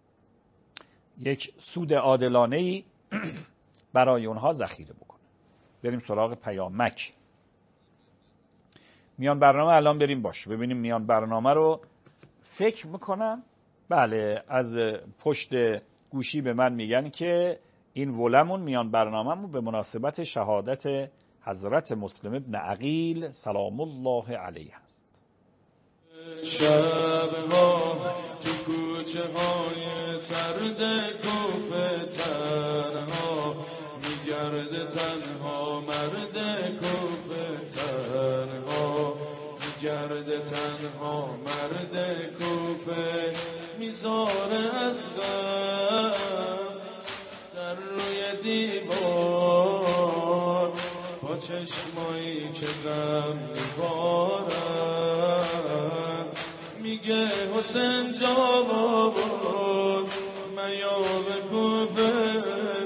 یک سود عادلانه‌ای برای اونها ذخیره بکنه. بریم سراغ پیامک. میان برنامه الان بریم باشه ببینیم میان برنامه رو. فکر میکنم بله، از پشت گوشی به من میگن که این ولمون میان برنامه‌مون به مناسبت شهادت حضرت مسلم ابن عقیل سلام الله علیه است. شبها تو کوچه های سرد کوفه تنها میگرده، تنها مرد کوفه تنها میگرده، تنها مرد کوفه میذاره از غم سر روی دیوار، با چشمایی که غم میبارن میگه حسین جواب میام کوفه،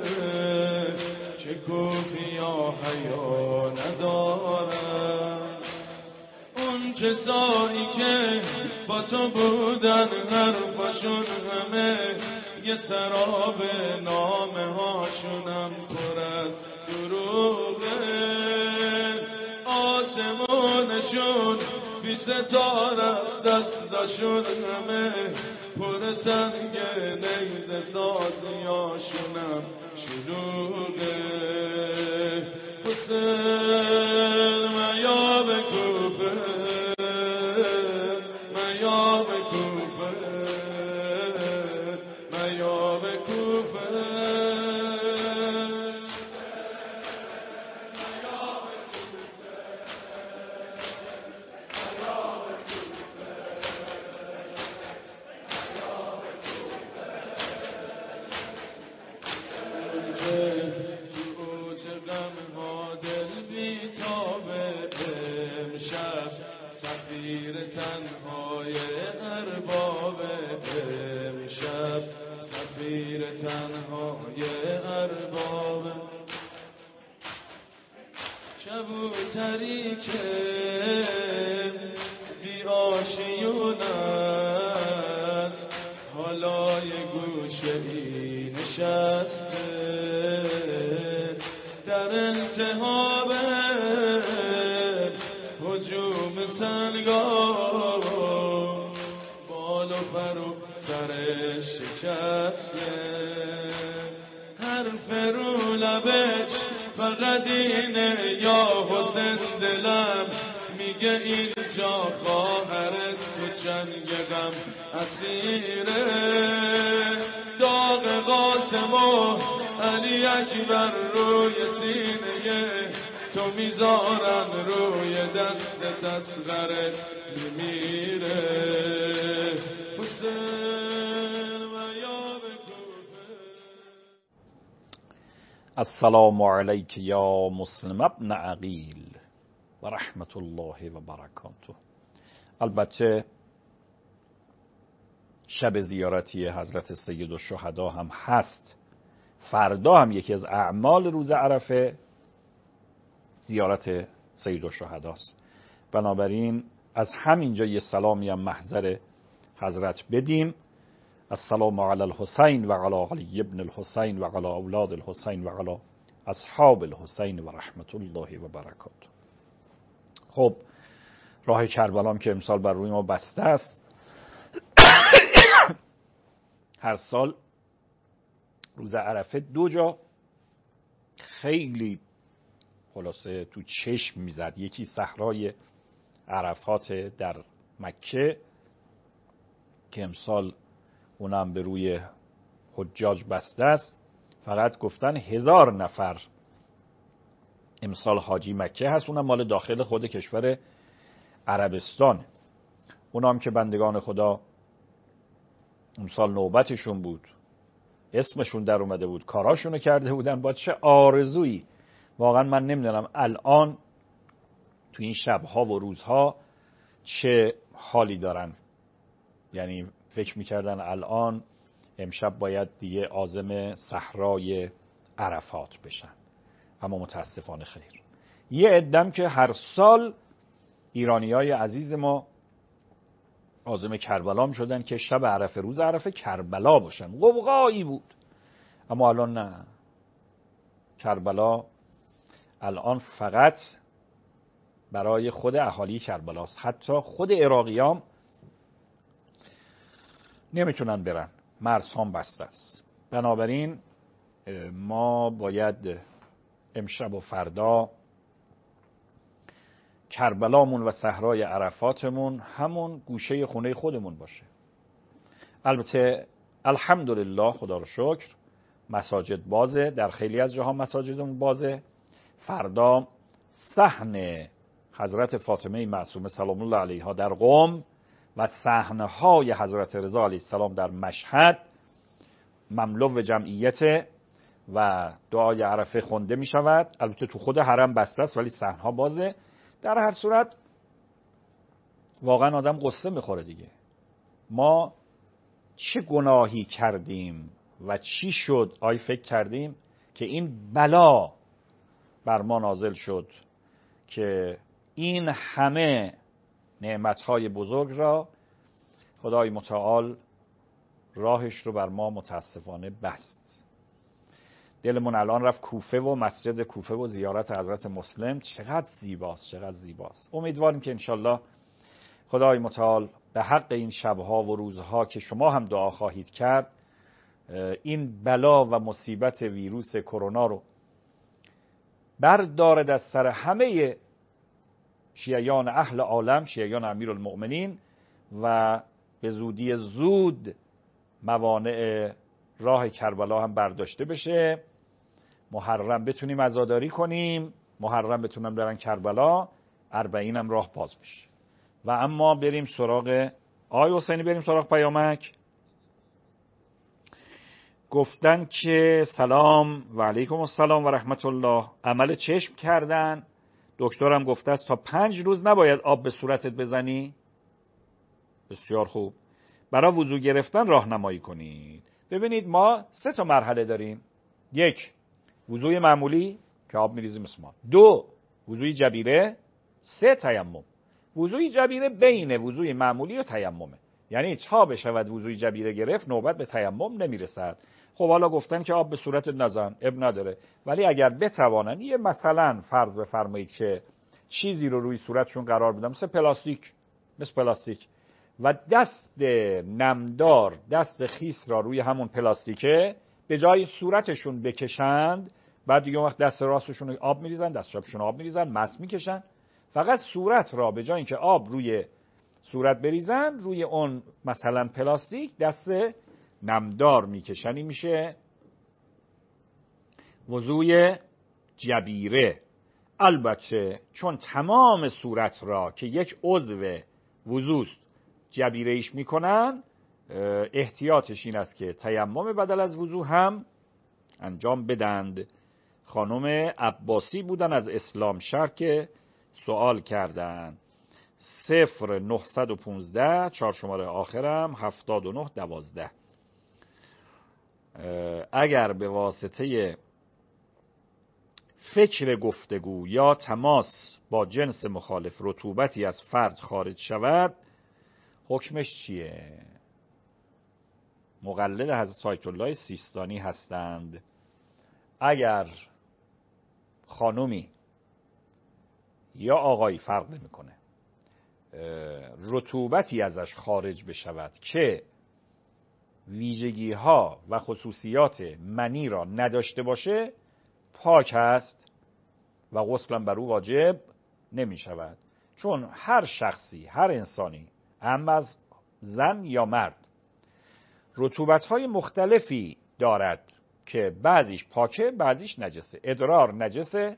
که کوفی ها حیا ندارن. اون کسایی که با تو بودن حرفاشون همه یه سراب، نامه هاشونم پر از دروغه، آسمونشون بی ستاره است، دستاشون همه پر سنگ، نیزه سازیاشونم شلوغه. حسین میا به کوفه، میا به کوفه، میا به کوفه. تنهای ارباب امشب، سفیر تنهای ارباب، کبوتری که بی آشیون است، حالای گوشه ای نشسته، در انتها به هجوم سنگار، بال و پر و سرش شکسته، حرف رو لبش فقط اینه یا حسین دلم میگه میگه اینجا خواهرت تو جنگ غم اسیره، داغ قاسم و علی اکبر روی سینه تو میذارن، روی دست اصغرت میمیره. حسین و یا السلام علیک یا مسلم ابن عقیل و رحمت الله و برکاته. البته شب زیارتی حضرت سیدالشهدا هم هست. فردا هم یکی از اعمال روز عرفه زیارت سیدالشهداست. بنابراین از همینجا یه سلامی هم محضر حضرت بدیم. السلام علی الحسین و علی علی ابن الحسین و علی اولاد الحسین و علی اصحاب الحسین و رحمت الله و برکاته. خب راه کربلا که امسال بر روی ما بسته است. هر سال روز عرفه دو جا خیلی خلاصه تو چشم میزد. یکی صحرای عرفات در مکه که امسال اونم به روی حجاج بسته است. فقط گفتن 1000 نفر امسال حاجی مکه هست، اونم مال داخل خود کشور عربستان. اونام که بندگان خدا امسال نوبتشون بود، اسمشون در اومده بود، کاراشونو کرده بودن، با چه آرزویی. واقعا من نمیدونم الان تو این شبها و روزها چه حالی دارن. یعنی فکر میکردن الان امشب باید دیگه عازم صحرای عرفات بشن، اما متاسفانه خیر. یه عدم که هر سال ایرانیای عزیز ما عازم کربلا می شدن که شب عرفه روز عرفه کربلا باشن. غوغایی بود. اما الان نه. کربلا الان فقط برای خود اهالی کربلاست. حتی خود عراقیام نمیتونن برن، مرزها بسته است. بنابراین ما باید امشب و فردا کربلامون و صحرای عرفاتمون همون گوشه خونه خودمون باشه. البته الحمدلله، خدا رو شکر، مساجد بازه، در خیلی از جاها مساجدمون بازه. فردا صحن حضرت فاطمه معصومه سلام الله علیها در قم و صحنه‌های حضرت رضا علیه السلام در مشهد مملو جمعیت و دعای عرفه خونده می شود. البته تو خود حرم بسته است ولی صحنه‌ها بازه. در هر صورت واقعا آدم قصه میخوره دیگه. ما چه گناهی کردیم و چی شد؟ آیا فکر کردیم که این بلا بر ما نازل شد که این همه نعمتهای بزرگ را خدای متعال راهش رو بر ما متاسفانه بست. دلمون الان رفت کوفه و مسجد کوفه و زیارت حضرت مسلم. چقدر زیباست، چقدر زیباست. امیدواریم که انشالله خدای متعال به حق این شبها و روزها که شما هم دعا خواهید کرد این بلا و مصیبت ویروس کرونا رو بردارد از سر همه شیعیان اهل عالم، شیعیان امیرالمؤمنین، و به زودی زود موانع راه کربلا هم برداشته بشه. محرم بتونیم عزاداری کنیم، محرم بتونم برن کربلا، 40 هم راه باز بشه. و اما بریم سراغ آقای حسینی، بریم سراغ پیامک. گفتن که سلام و علیکم السلام و رحمت الله. عمل چشم کردن، دکترم گفته است تا 5 روز نباید آب به صورتت بزنی. بسیار خوب. برای وضو گرفتن راهنمایی کنید. ببینید ما 3 مرحله داریم. 1 وضوی معمولی که آب میریزیم اسمان. 2 وضوی جبیره. 3 تیمم. وضوی جبیره بین وضوی معمولی و تیممه. یعنی تا بشود وضوی جبیره گرفت نوبت به تیمم نمیرسد. خب حالا گفتن که آب به صورت نزن، اب نداره، ولی اگر بتوانن یه مثلا فرض بفرمایید که چیزی رو روی صورتشون قرار بدن، مثل پلاستیک و دست نمدار، دست خیس را روی همون پلاستیکه به جای صورتشون بکشند، بعد دیگه وقت دست راستشون آب میریزن، دست چپشون آب میریزن، مس میکشن، فقط صورت را به جای اینکه آب روی صورت بریزن، روی اون مثلا پلاستیک دست نمدار میکشن. این میشه وضوی جبیره. البته چون تمام صورت را که یک عضو وضوست جبیره ایش میکنن، احتیاطش این است که تیمم بدل از وضو هم انجام بدند. خانم عباسی بودن از اسلام شهر که سوال کردن. 0915 4 شماره آخرم 7912. اگر به واسطه فکر گفتگو یا تماس با جنس مخالف رطوبتی از فرد خارج شود، حکمش چیه؟ مقلد حضرت آیت الله سیستانی هستند. اگر خانومی یا آقایی فرق نمیکنه رطوبتی ازش خارج بشود که ویژگی ها و خصوصیات منی را نداشته باشه، پاک است و غسلم بر او واجب نمی شود. چون هر شخصی، هر انسانی، هم از زن یا مرد، رطوبت های مختلفی دارد که بعضیش پاکه، بعضیش نجسه. ادرار نجسه،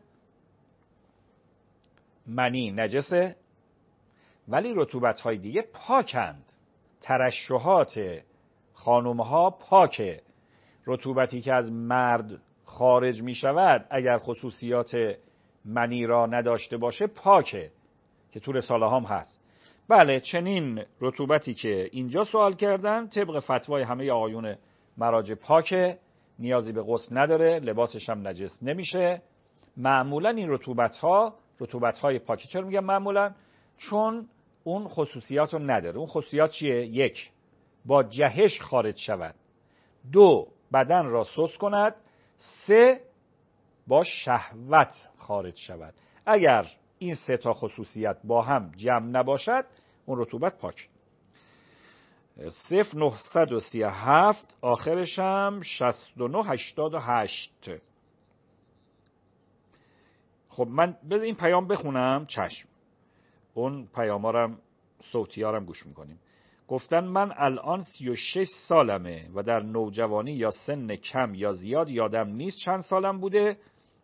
منی نجسه، ولی رطوبت های دیگه پاکند. ترشحات خانومها پاکه. رطوبتی که از مرد خارج می شود اگر خصوصیات منی را نداشته باشه پاکه، که تو رساله هم هست. بله، چنین رطوبتی که اینجا سوال کردن طبق فتوای همه آقایون مراجع پاکه، نیازی به غسل نداره، لباسش هم نجس نمیشه. معمولا این رطوبت های پاکه. چرا میگم معمولا؟ چون اون خصوصیات رو نداره. اون خصوصیات چیه؟ 1. با جهش خارج شود. 2. بدن را سوس کند. 3. با شهوت خارج شود. اگر این 3 تا خصوصیت با هم جمع نباشد، اون رطوبت پاک. 0937 آخرش هم 6988. خب من بذار این پیام بخونم. چشم. اون پیامارم صوتیارم گوش میکنیم. گفتن من الان 36 سالمه و در نوجوانی یا سن کم یا زیاد یادم نیست چند سالم بوده،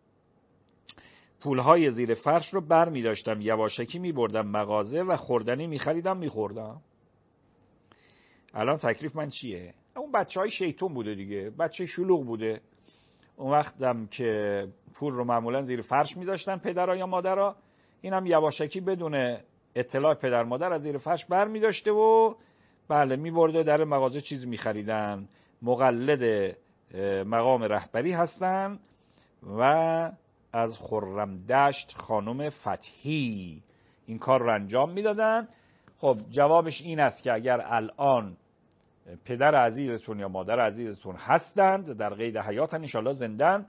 پولهای زیر فرش رو بر می داشتم، یواشکی می بردم مغازه و خوردنی می خریدم می خوردم. الان تکلیف من چیه؟ اون بچه های شیطون بوده دیگه، بچه شلوغ بوده. اون وقتم که پول رو معمولا زیر فرش می داشتن پدرها یا مادرها، اینم یواشکی بدون اطلاع پدر مادر از زیر فرش بر می داشته و بله می برده در مغازه چیز می خریدن. مقلد مقام رهبری هستن و از خرمدشت خانم فتحی این کار رو انجام میدادن. خب جوابش این است که اگر الان پدر عزیزتون یا مادر عزیزتون هستند، در قید حیاتن، انشالله زندن،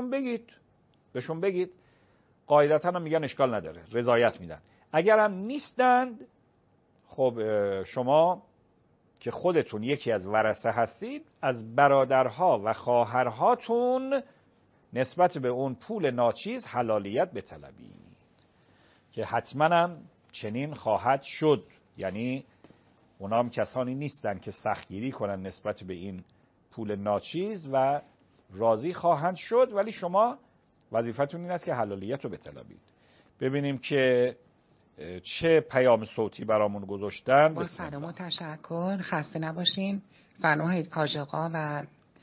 بهشون بگید. قاعدتا هم میگن اشکال نداره، رضایت میدن. اگر هم نیستند، خب شما که خودتون یکی از ورثه هستید، از برادرها و خواهرهاتون نسبت به اون پول ناچیز حلالیت بطلبید که حتما هم چنین خواهد شد. یعنی اونا هم کسانی نیستن که سختگیری کنن نسبت به این پول ناچیز و راضی خواهند شد، ولی شما وظیفتون این است که حلالیت رو بطلبید. ببینیم که چه پیام صوتی برامون گذاشتن. با سلام و تشکر، خسته نباشین. سلام حاج آقا و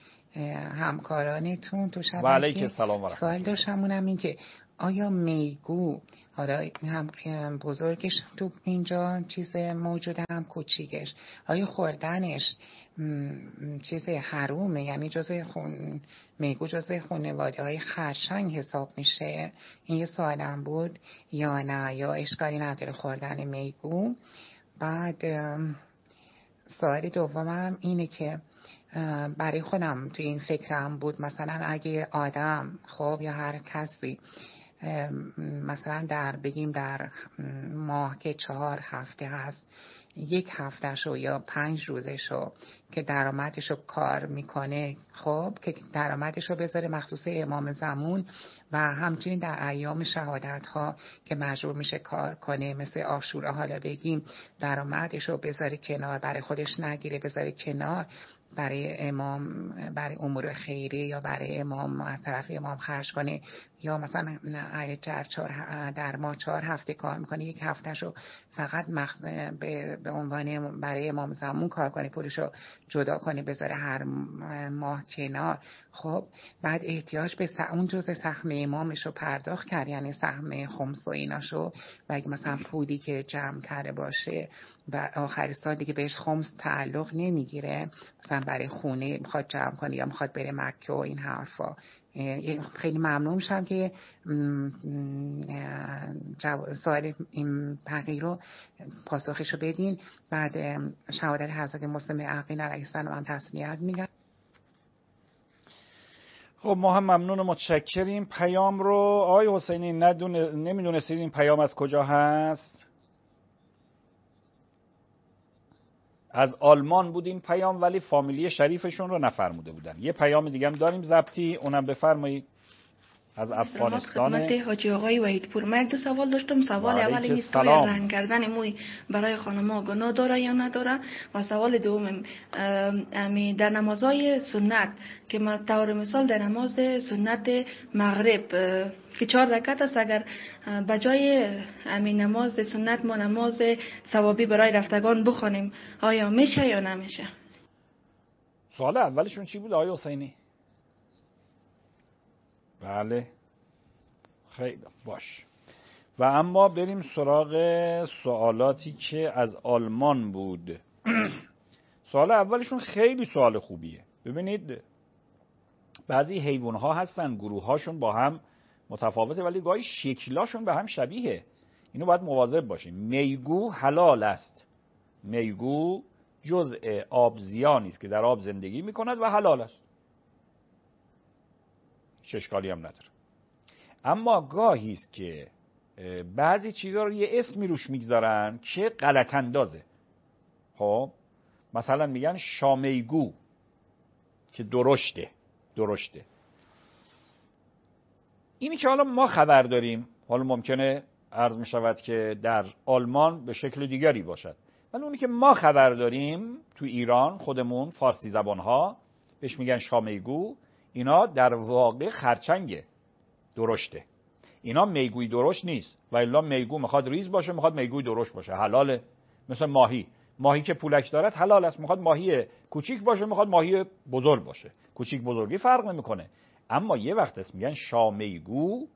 همکارانتون تو شبکه. و علیک السلام و رحمت الله. سوال داشتم، اونم این که آیا میگو، حالا هم بزرگش تو اینجا چیز موجوده هم کوچیکش، آیا خوردنش چیز حرومه؟ یعنی میگو جزء خانواده های خرچنگ حساب میشه؟ این یه سوالم بود یا نه، یا اشکالی نداره خوردن میگو؟ بعد سوال دومم اینه که برای خودم تو این فکرم بود، مثلا اگه آدم خب یا هر کسی مثلا در ماه که 4 هفته هست یک هفتهشو یا 5 روزشو که درآمدشو کار میکنه، خب که درآمدشو بذاره مخصوص امام زمان و همچنین در ایام شهادت ها که مجبور میشه کار کنه، مثل عاشورا حالا بگیم، درآمدشو بذاره کنار، برای خودش نگیره، بذاره کنار، برای امام، برای امور خیری یا برای امام از طرف امام خرج کنه. یا مثلا در ماه 4 هفته کار میکنه، یک هفتهشو فقط به عنوان برای امام زمان کار کنه، پولشو جدا کنه بذاره هر ماه کنار. خب بعد احتیاج به اون جزء سهم امامشو پرداخت کرد، یعنی سهم خمس و ایناشو، و اگه مثلا پولی که جمع کرده باشه و آخری سال دیگه بهش خمس تعلق نمیگیره، مثلا برای خونه میخواد جمع کنه یا میخواد بره مکه و این حرفا. خیلی ممنون میشم که سوال این بقیه رو پاسخشو بدین. بعد شهادت حضرت مسلم عقیل علیه السلام هم تسلیت میگم. خب ما هم ممنون و متشکریم. پیام رو آقای حسینی نمیدونستید این پیام از کجا هست؟ از آلمان بود این پیام، ولی فامیلی شریفشون رو نفرموده بودن. یه پیام دیگه هم داریم ضبطی، اونم بفرمایید. از افغانستان. خدمت حاجی آقای وحیدپور. من 2 سوال داشتم. سوال اول این رنگ کردن موی برای خانم‌ها گناه داره یا نداره؟ و سوال دوم در نمازهای سنت که ما طور مثال در نماز سنت مغرب که 4 رکعت است، اگر بجای نماز سنت ما نماز ثوابی برای رفتگان بخونیم آیا میشه یا نمیشه؟ سوال اولشون چی بود آقای حسینی؟ بله خیلی باش. و اما بریم سراغ سوالاتی که از آلمان بود. سوال اولشون خیلی سوال خوبیه. ببینید بعضی حیوان‌ها هستن گروه‌هاشون با هم متفاوته ولی گاهی شکلاشون به هم شبیه. اینو باید مواظب باشیم. میگو حلال است. میگو جزء آبزیانی است که در آب زندگی می‌کند و حلال است. چه اشکالی هم نداره. اما گاهی است که بعضی چیزا رو یه اسمی روش میگذارن که غلط اندازه. خب مثلا میگن شامیگو که درشته. اینی که حالا ما خبر داریم، حالا ممکنه عرض میشود که در آلمان به شکل دیگری باشد، ولی اونی که ما خبر داریم تو ایران خودمون فارسی زبانها بهش میگن شامیگو. اینا در واقع خرچنگه، درشته. اینا میگوی درشت نیست. و الا میگو میخواد ریز باشه، میخواد میگوی درشت باشه، حلاله. مثل ماهی که پولک دارد حلال است، میخواد ماهی کوچیک باشه، میخواد ماهی بزرگ باشه. کوچیک بزرگی فرق نمیکنه. اما یه وقت است میگن شامیگو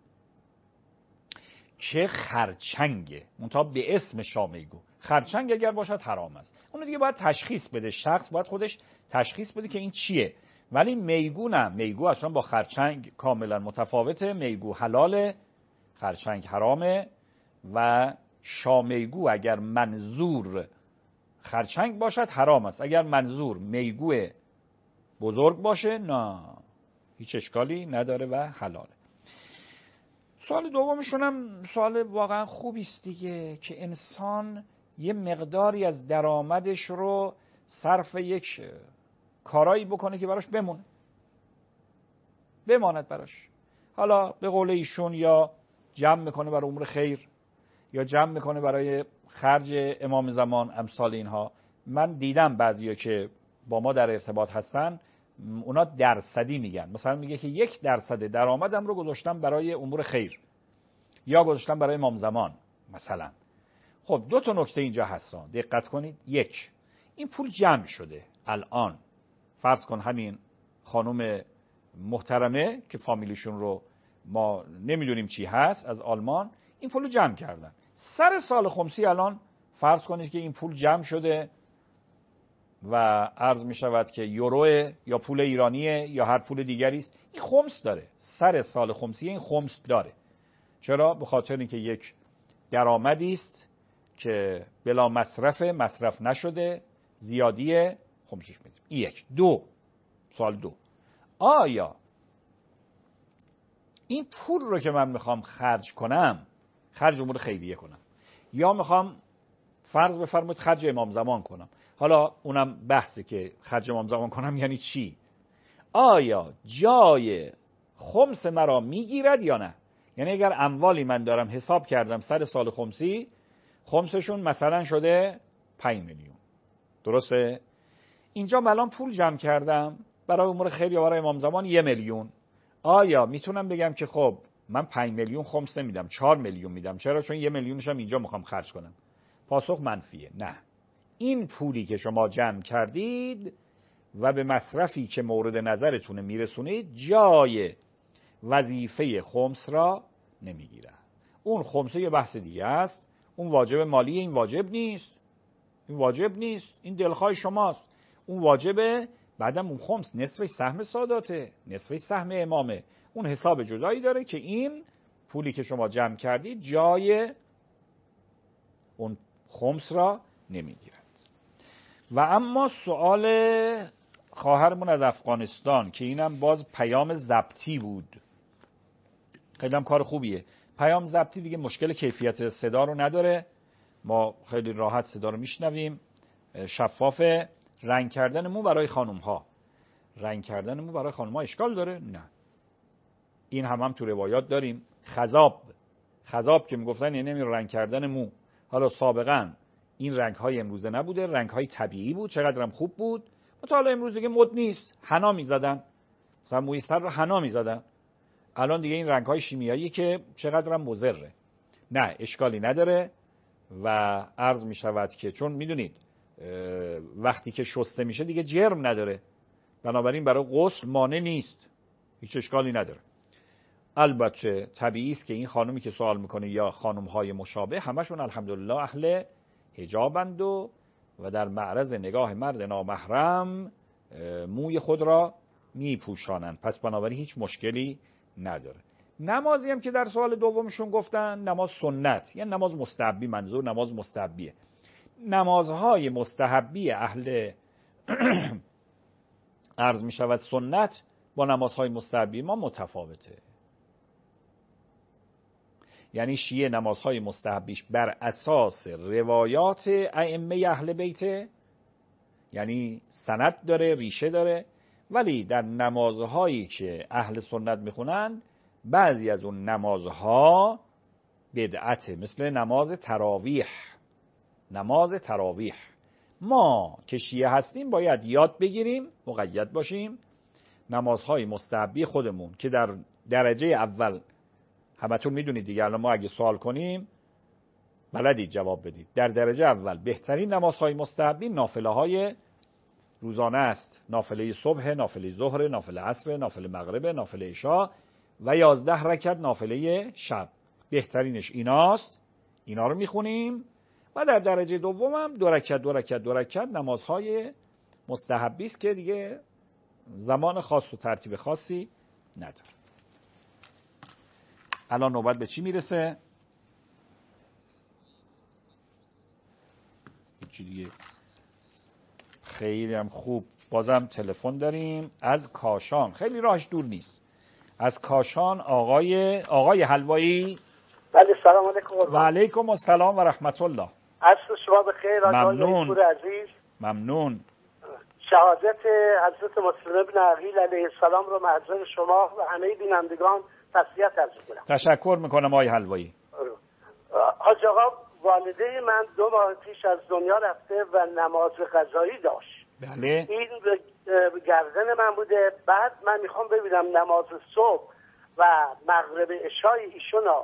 که خرچنگه، منتها به اسم شامیگو. خرچنگ اگر باشد حرام است. اون دیگه باید تشخیص بده، شخص باید خودش تشخیص بده که این چیه. ولی میگو نه، میگو اصلا با خرچنگ کاملا متفاوته. میگو حلاله، خرچنگ حرامه. و شامیگو اگر منظور خرچنگ باشد حرام است. اگر منظور میگو بزرگ باشه نه، هیچ اشکالی نداره و حلاله. سوال دومشون هم سوال واقعا خوبی است دیگه، که انسان یه مقداری از درآمدش رو صرف یک کارایی بکنه که براش بماند براش. حالا به قول ایشون یا جمع میکنه برای امور خیر یا جمع میکنه برای خرج امام زمان، امثال اینها. من دیدم بعضیا که با ما در ارتباط هستن، اونا درصدی میگن. مثلا میگه که 1% درآمدم رو گذاشتم برای امور خیر یا گذاشتم برای امام زمان مثلا. خب 2 نکته اینجا هستن، دقت کنید. 1، این پول جمع شده الان. فرض کن همین خانم محترمه که فامیلیشون رو ما نمیدونیم چی هست از آلمان، این پول رو جمع کردن. سر سال خمسی الان فرض کنید که این پول جمع شده و عرض می شود که یوروه یا پول ایرانیه یا هر پول دیگری است. این خمس داره. سر سال خمسی این خمس داره. چرا؟ به خاطر اینکه یک درآمدی است که بلا مصرف نشده، زیادیه، خمسش میدیم. این 1. 2، سوال 2، آیا این پول رو که من میخوام خرج کنم، خرج امور خیریه کنم، یا میخوام فرض بفرمایید خرج امام زمان کنم. حالا اونم بحثه که خرج امام زمان کنم یعنی چی؟ آیا جای خمس مرا میگیرد یا نه؟ یعنی اگر اموالی من دارم حساب کردم سر سال خمسی، خمسشون مثلا شده 5 میلیون، درسته؟ اینجا الان پول جمع کردم برای امور خیر یا برای امام زمان 1 میلیون. آیا میتونم بگم که خب من 5 میلیون خمس نمیدم، 4 میلیون میدم؟ چرا؟ چون 1 میلیونش هم اینجا میخوام خرج کنم. پاسخ منفیه. نه، این پولی که شما جمع کردید و به مصرفی که مورد نظرتونه میرسونید جای وظیفه خمس را نمیگیره. اون خمسه یه بحث دیگه است، اون واجب مالی، این واجب نیست. این واجب نیست، این دلخواه شماست. اون واجبه، بعدم اون خمس نصف سهم ساداته، نصف سهم امامه، اون حساب جدایی داره که این پولی که شما جمع کردید جای اون خمس را نمیگیرد. و اما سوال خواهرمون از افغانستان که اینم باز پیام ضبطی بود، خیلی هم کار خوبیه. پیام ضبطی دیگه مشکل کیفیت صدا رو نداره، ما خیلی راحت صدا رو میشنویم، شفافه. رنگ کردن مو برای خانم ها، رنگ کردن مو برای خانم ها اشکال داره؟ نه. این هم تو روایات داریم. خضاب که میگفتن یعنی رنگ کردن مو. حالا سابقا این رنگ های امروزه نبوده، رنگ های طبیعی بود، چقدرم خوب بود. تا حالا امروز دیگه مد نیست، حنا میزدن، مثلا موی سر رو حنا میزدن. الان دیگه این رنگ های شیمیایی که چقدرم مضره. نه، اشکالی نداره. و عرض می شود که چون میدونید وقتی که شسته میشه دیگه جرم نداره، بنابراین برای غسل مانع نیست، هیچ اشکالی نداره. البته طبیعی است که این خانومی که سوال میکنه یا خانم‌های مشابه همشون الحمدلله اهل حجابند و در معرض نگاه مرد نامحرم موی خود را میپوشانند، پس بنابراین هیچ مشکلی نداره. نمازی هم که در سوال دومشون گفتن نماز سنت، یعنی نماز مستحبی، منظور نماز مستحبیه. نمازهای مستحبی اهل عرض می شود سنت با نمازهای مستحبی ما متفاوته. یعنی شیعه نمازهای مستحبیش بر اساس روایات ائمه اهل بیت، یعنی سند داره، ریشه داره، ولی در نمازهایی که اهل سنت میخونن بعضی از اون نمازها بدعته، مثل نماز تراویح. نماز تراویح ما که شیعه هستیم باید یاد بگیریم، مقید باشیم نمازهای مستحبی خودمون که در درجه اول، همتون میدونید دیگه، الان ما اگه سوال کنیم بلدید جواب بدید. در درجه اول بهترین نمازهای مستحبی نافله های روزانه است، نافله صبح، نافله ظهر، نافله عصر، نافله مغرب، نافله عشاء و 11 رکعت نافله شب. بهترینش ایناست، اینا رو میخونیم. و در درجه دوم هم 2 رکعت نمازهای مستحبی است که دیگه زمان خاص و ترتیب خاصی نداره. الان نوبت به چی میرسه؟ هیچی دیگه. خیلی هم خوب. بازم تلفن داریم از کاشان، خیلی راهش دور نیست. از کاشان آقای حلوایی. بله، سلام علیکم. و علیکم السلام و رحمت الله. عصر شما بخیر آقای پور عزیز. ممنون. شهادت حضرت مسلم بن عقیل علیه السلام رو محضر شما و همه بینندگان تسلیت عرض می‌کنم. تشکر میکنم آقای حلوایی. حاج آقا، والده من 2 ماه پیش از دنیا رفته و نماز قضایی داشت. بله. این گردن من بوده. بعد من میخوام ببینم نماز صبح و مغرب عشای ایشونا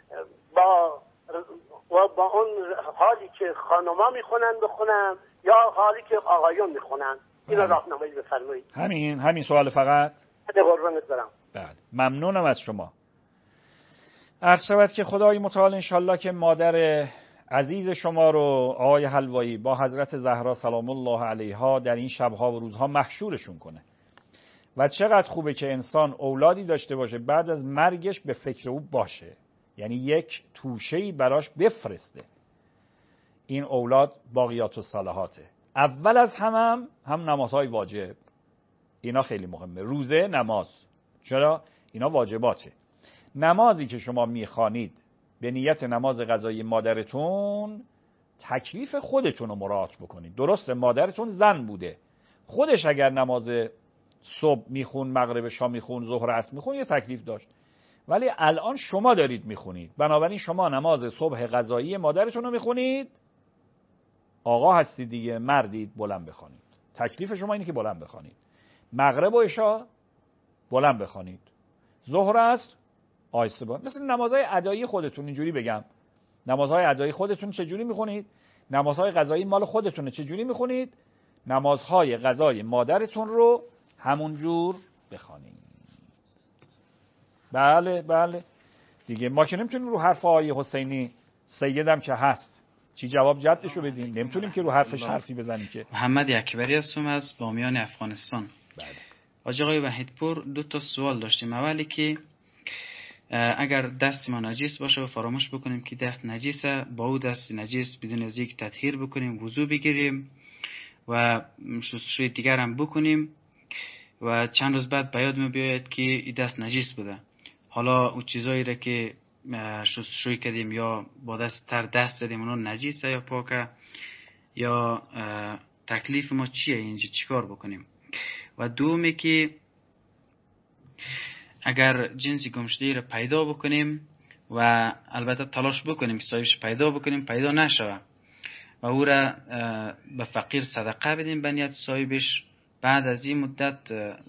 با اون حالی که خانما میخونن بخونم یا حالی که آقایون میخونن. اینو راهنمایی بفرمایید. همین سوال فقط. قربونت برم. بله، ممنونم از شما. عرض شود که خدای متعال انشالله که مادر عزیز شما رو آقای حلوایی با حضرت زهرا سلام الله علیها در این شبها و روزها محشورشون کنه. و چقدر خوبه که انسان اولادی داشته باشه بعد از مرگش به فکر او باشه، یعنی یک توشه‌ای براش بفرسته. این اولاد باقیات الصالحاته. اول از هم نمازهای واجب، اینا خیلی مهمه. روزه، نماز، چرا؟ اینا واجباته. نمازی که شما میخوانید به نیت نماز قضایی مادرتون تکلیف خودتون رو مراعات بکنید. درسته مادرتون زن بوده، خودش اگر نماز صبح میخون، مغرب شام میخون، ظهر عصر میخون، یه تکلیف داشت، ولی الان شما دارید میخونید، بنابراین شما نماز صبح قضایی مادرتون رو میخونید. آقا هستید دیگه، مردید، بلند بخونید. تکلیف شما اینه که بلند بخونید. مغرب و عشا بلند بخونید، ظهر عصر آهسته بخونید. مثل نمازهای ادایی خودتون. اینجوری بگم، نمازهای ادایی خودتون چجوری میخونید؟ نمازهای قضایی مال خودتونه چجوری میخونید؟ نمازهای قضای مادرتون رو همون جور بخونید. بله بله دیگه. ما که نمیتونیم رو حرف آقای حسینی سیدم که هست چی جواب جدشو بدیم، نمیتونیم که رو حرفش حرفی بزنیم که. محمد اکبری هستم از بامیان افغانستان. بله. آقای وحیدپور، 2 تا سوال داشتیم. اولی که اگر دست ما نجس باشه و فراموش بکنیم که دست نجسه، با او دست نجس بدون از یک تطهیر بکنیم، وضو بگیریم و شستشوی دیگر هم بکنیم و چند روز بعد به یاد بیاید که این دست نجس بوده. حالا اون چیزایی را که شستشوی کردیم یا با دست تر دست زدیم اونو نجسه یا پاکه، یا تکلیف ما چیه اینجا، چیکار بکنیم؟ و دومی که اگر جنسی گمشده را پیدا بکنیم و البته تلاش بکنیم صاحبش پیدا بکنیم، پیدا نشوه و او را به فقیر صدقه بدیم به نیت صاحبش، بعد از این مدت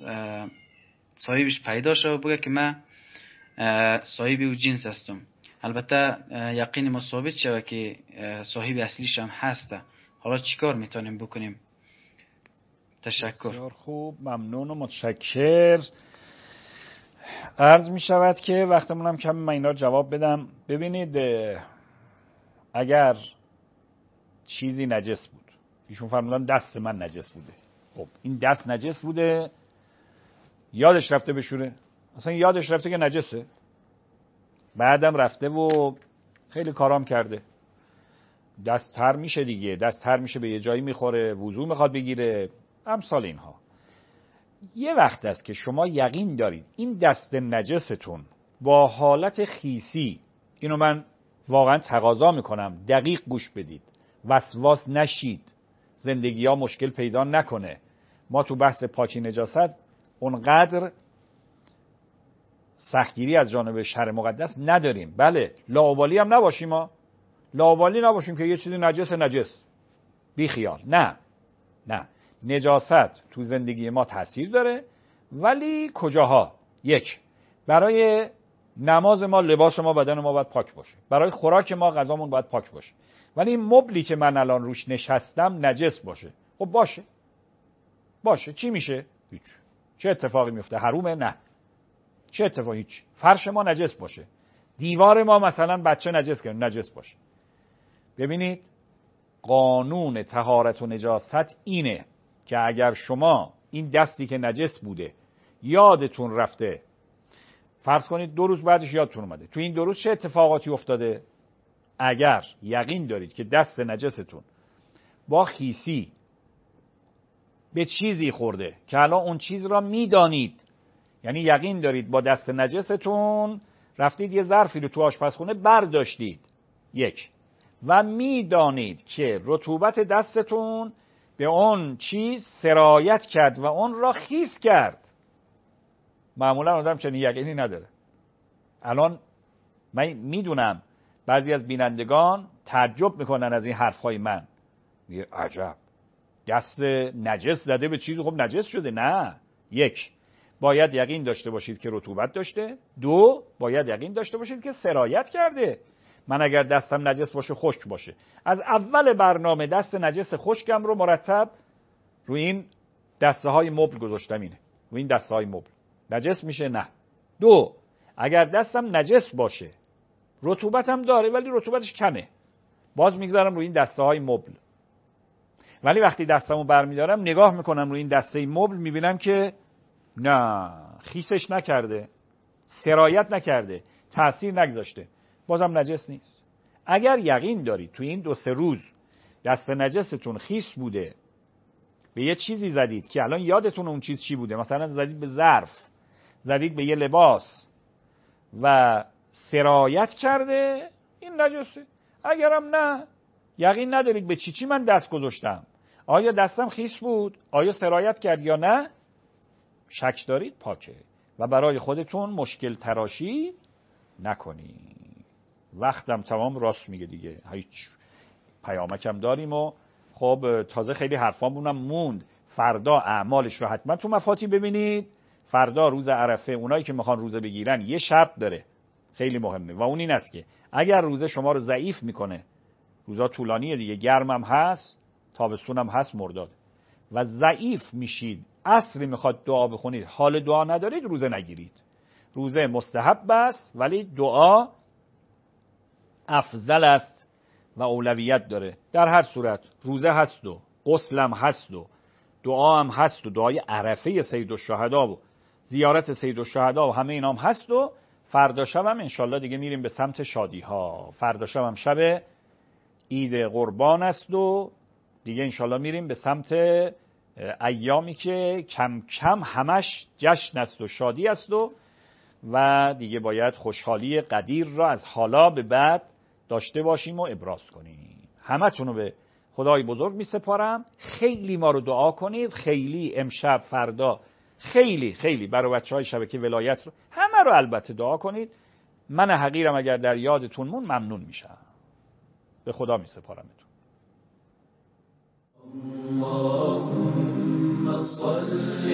صاحبش پیدا شوه بگه که من صاحب او جنس هستم، البته یقین ما ثابت شوه که صاحب اصلیش هم هسته. حالا چیکار میتونیم بکنیم؟ تشکر. بسیار خوب، ممنون و متشکر. عرض می شود که وقتمونم کم، من اینا جواب بدم. ببینید اگر چیزی نجس بود، ایشون فرمودن دست من نجس بوده، خب این دست نجس بوده، یادش رفته بشوره، اصلا یادش رفته که نجسه، بعدم رفته و خیلی کارام کرده، دست تر میشه دیگه، دست تر میشه به یه جایی میخوره، وضو میخواد بگیره، امثال اینها. یه وقت است که شما یقین دارید این دست نجستون با حالت خیسی، اینو من واقعا تقاضا میکنم دقیق گوش بدید، وسواس نشید، زندگی ها مشکل پیدا نکنه. ما تو بحث پاکی نجاست اونقدر سختگیری از جانب شرع مقدس نداریم. بله لاابالی هم نباشیم، ما لاابالی نباشیم که یه چیزی نجس بی خیال. نه نجاست تو زندگی ما تاثیر داره، ولی کجاها؟ یک، برای نماز ما لباس ما بدن ما باید پاک باشه، برای خوراک ما غذامون باید پاک باشه، ولی این مبلی که من الان روش نشستم نجس باشه. خب باشه چی میشه؟ هیچ. چه اتفاقی میفته؟ حرومه؟ نه. چه اتفاقی؟ هیچ. فرش ما نجس باشه، دیوار ما مثلا بچه نجس کنه، نجس باشه. ببینید قانون طهارت و نجاست اینه که اگر شما این دستی که نجس بوده یادتون رفته، فرض کنید 2 روز بعدش یادتون اومده، تو این 2 روز چه اتفاقاتی افتاده؟ اگر یقین دارید که دست نجستون با خیسی به چیزی خورده که الان اون چیز را میدانید، یعنی یقین دارید با دست نجستون رفتید یه ظرفی رو تو آشپزخونه برداشتید، یک، و میدانید که رطوبت دستتون به اون چیز سرایت کرد و اون را خیس کرد. معمولا آدم چنین یقینی نداره. الان من میدونم بعضی از بینندگان تعجب میکنن از این حرفهای من، میگه عجب دست نجس زده به چیزی، خب نجس شده. نه، یک، باید یقین داشته باشید که رطوبت داشته، 2، باید یقین داشته باشید که سرایت کرده. من اگر دستم نجس باشه، خشک باشه، از اول برنامه دست نجس خشکم رو مرتب روی این دسته های مبل گذاشتم، اینه روی این دسته های مبل نجس میشه؟ نه. 2، اگر دستم نجس باشه رطوبتم داره ولی رطوبتش کمه، باز میگذارم روی این دسته های مبل، ولی وقتی دستمو برمیدارم نگاه میکنم روی این دسته مبل، میبینم که نه، خیسش نکرده، سرایت نکرده، تأثیر نگذاشته، بازم نجس نیست. اگر یقین دارید تو این 2-3 روز دست نجستون خیس بوده، به یه چیزی زدید که الان یادتون اون چیز چی بوده، مثلا زدید به ظرف، زدید به یه لباس و سرایت کرده، این نجسه. اگرم نه، یقین ندارید به چی من دست گذاشتم. آیا دستم خیس بود؟ آیا سرایت کرد یا نه؟ شک دارید پاکه و برای خودتون مشکل تراشی نکنید. وقتم تمام، راست میگه دیگه، هیچ پیامکم داریم و خب تازه خیلی حرفامونم موند. فردا اعمالش رو حتما تو مفاتی ببینید. فردا روز عرفه، اونایی که میخوان روزه بگیرن یه شرط داره خیلی مهمه و اون این است که اگر روزه شما رو ضعیف میکنه، روزا طولانیه دیگه، گرمم هست، تابستونم هست، مرداد، و ضعیف میشید، عصری میخواد دعا بخونید، حال دعا ندارید، روزه نگیرید. روزه مستحب است ولی دعا افضل است و اولویت داره. در هر صورت روزه هست و غسلم هست و دعا هم هست و دعای عرفه سید الشهدا و زیارت سید الشهدا و همه اینام هست و فردا شب هم انشالله دیگه میریم به سمت شادی ها. فردا شب هم شب عید قربان است و دیگه انشالله میریم به سمت ایامی که کم کم همش جشن است و شادی است و دیگه باید خوشحالی قدیر را از حالا به بعد داشته باشیم و ابراز کنیم. همتون رو به خدای بزرگ می سپارم. خیلی ما رو دعا کنید، خیلی امشب فردا خیلی خیلی برای بچهای شبکه ولایت رو همه رو البته دعا کنید. من حقیرم اگر در یادتون مون ممنون میشم. به خدا می سپارمتون. اللهم صل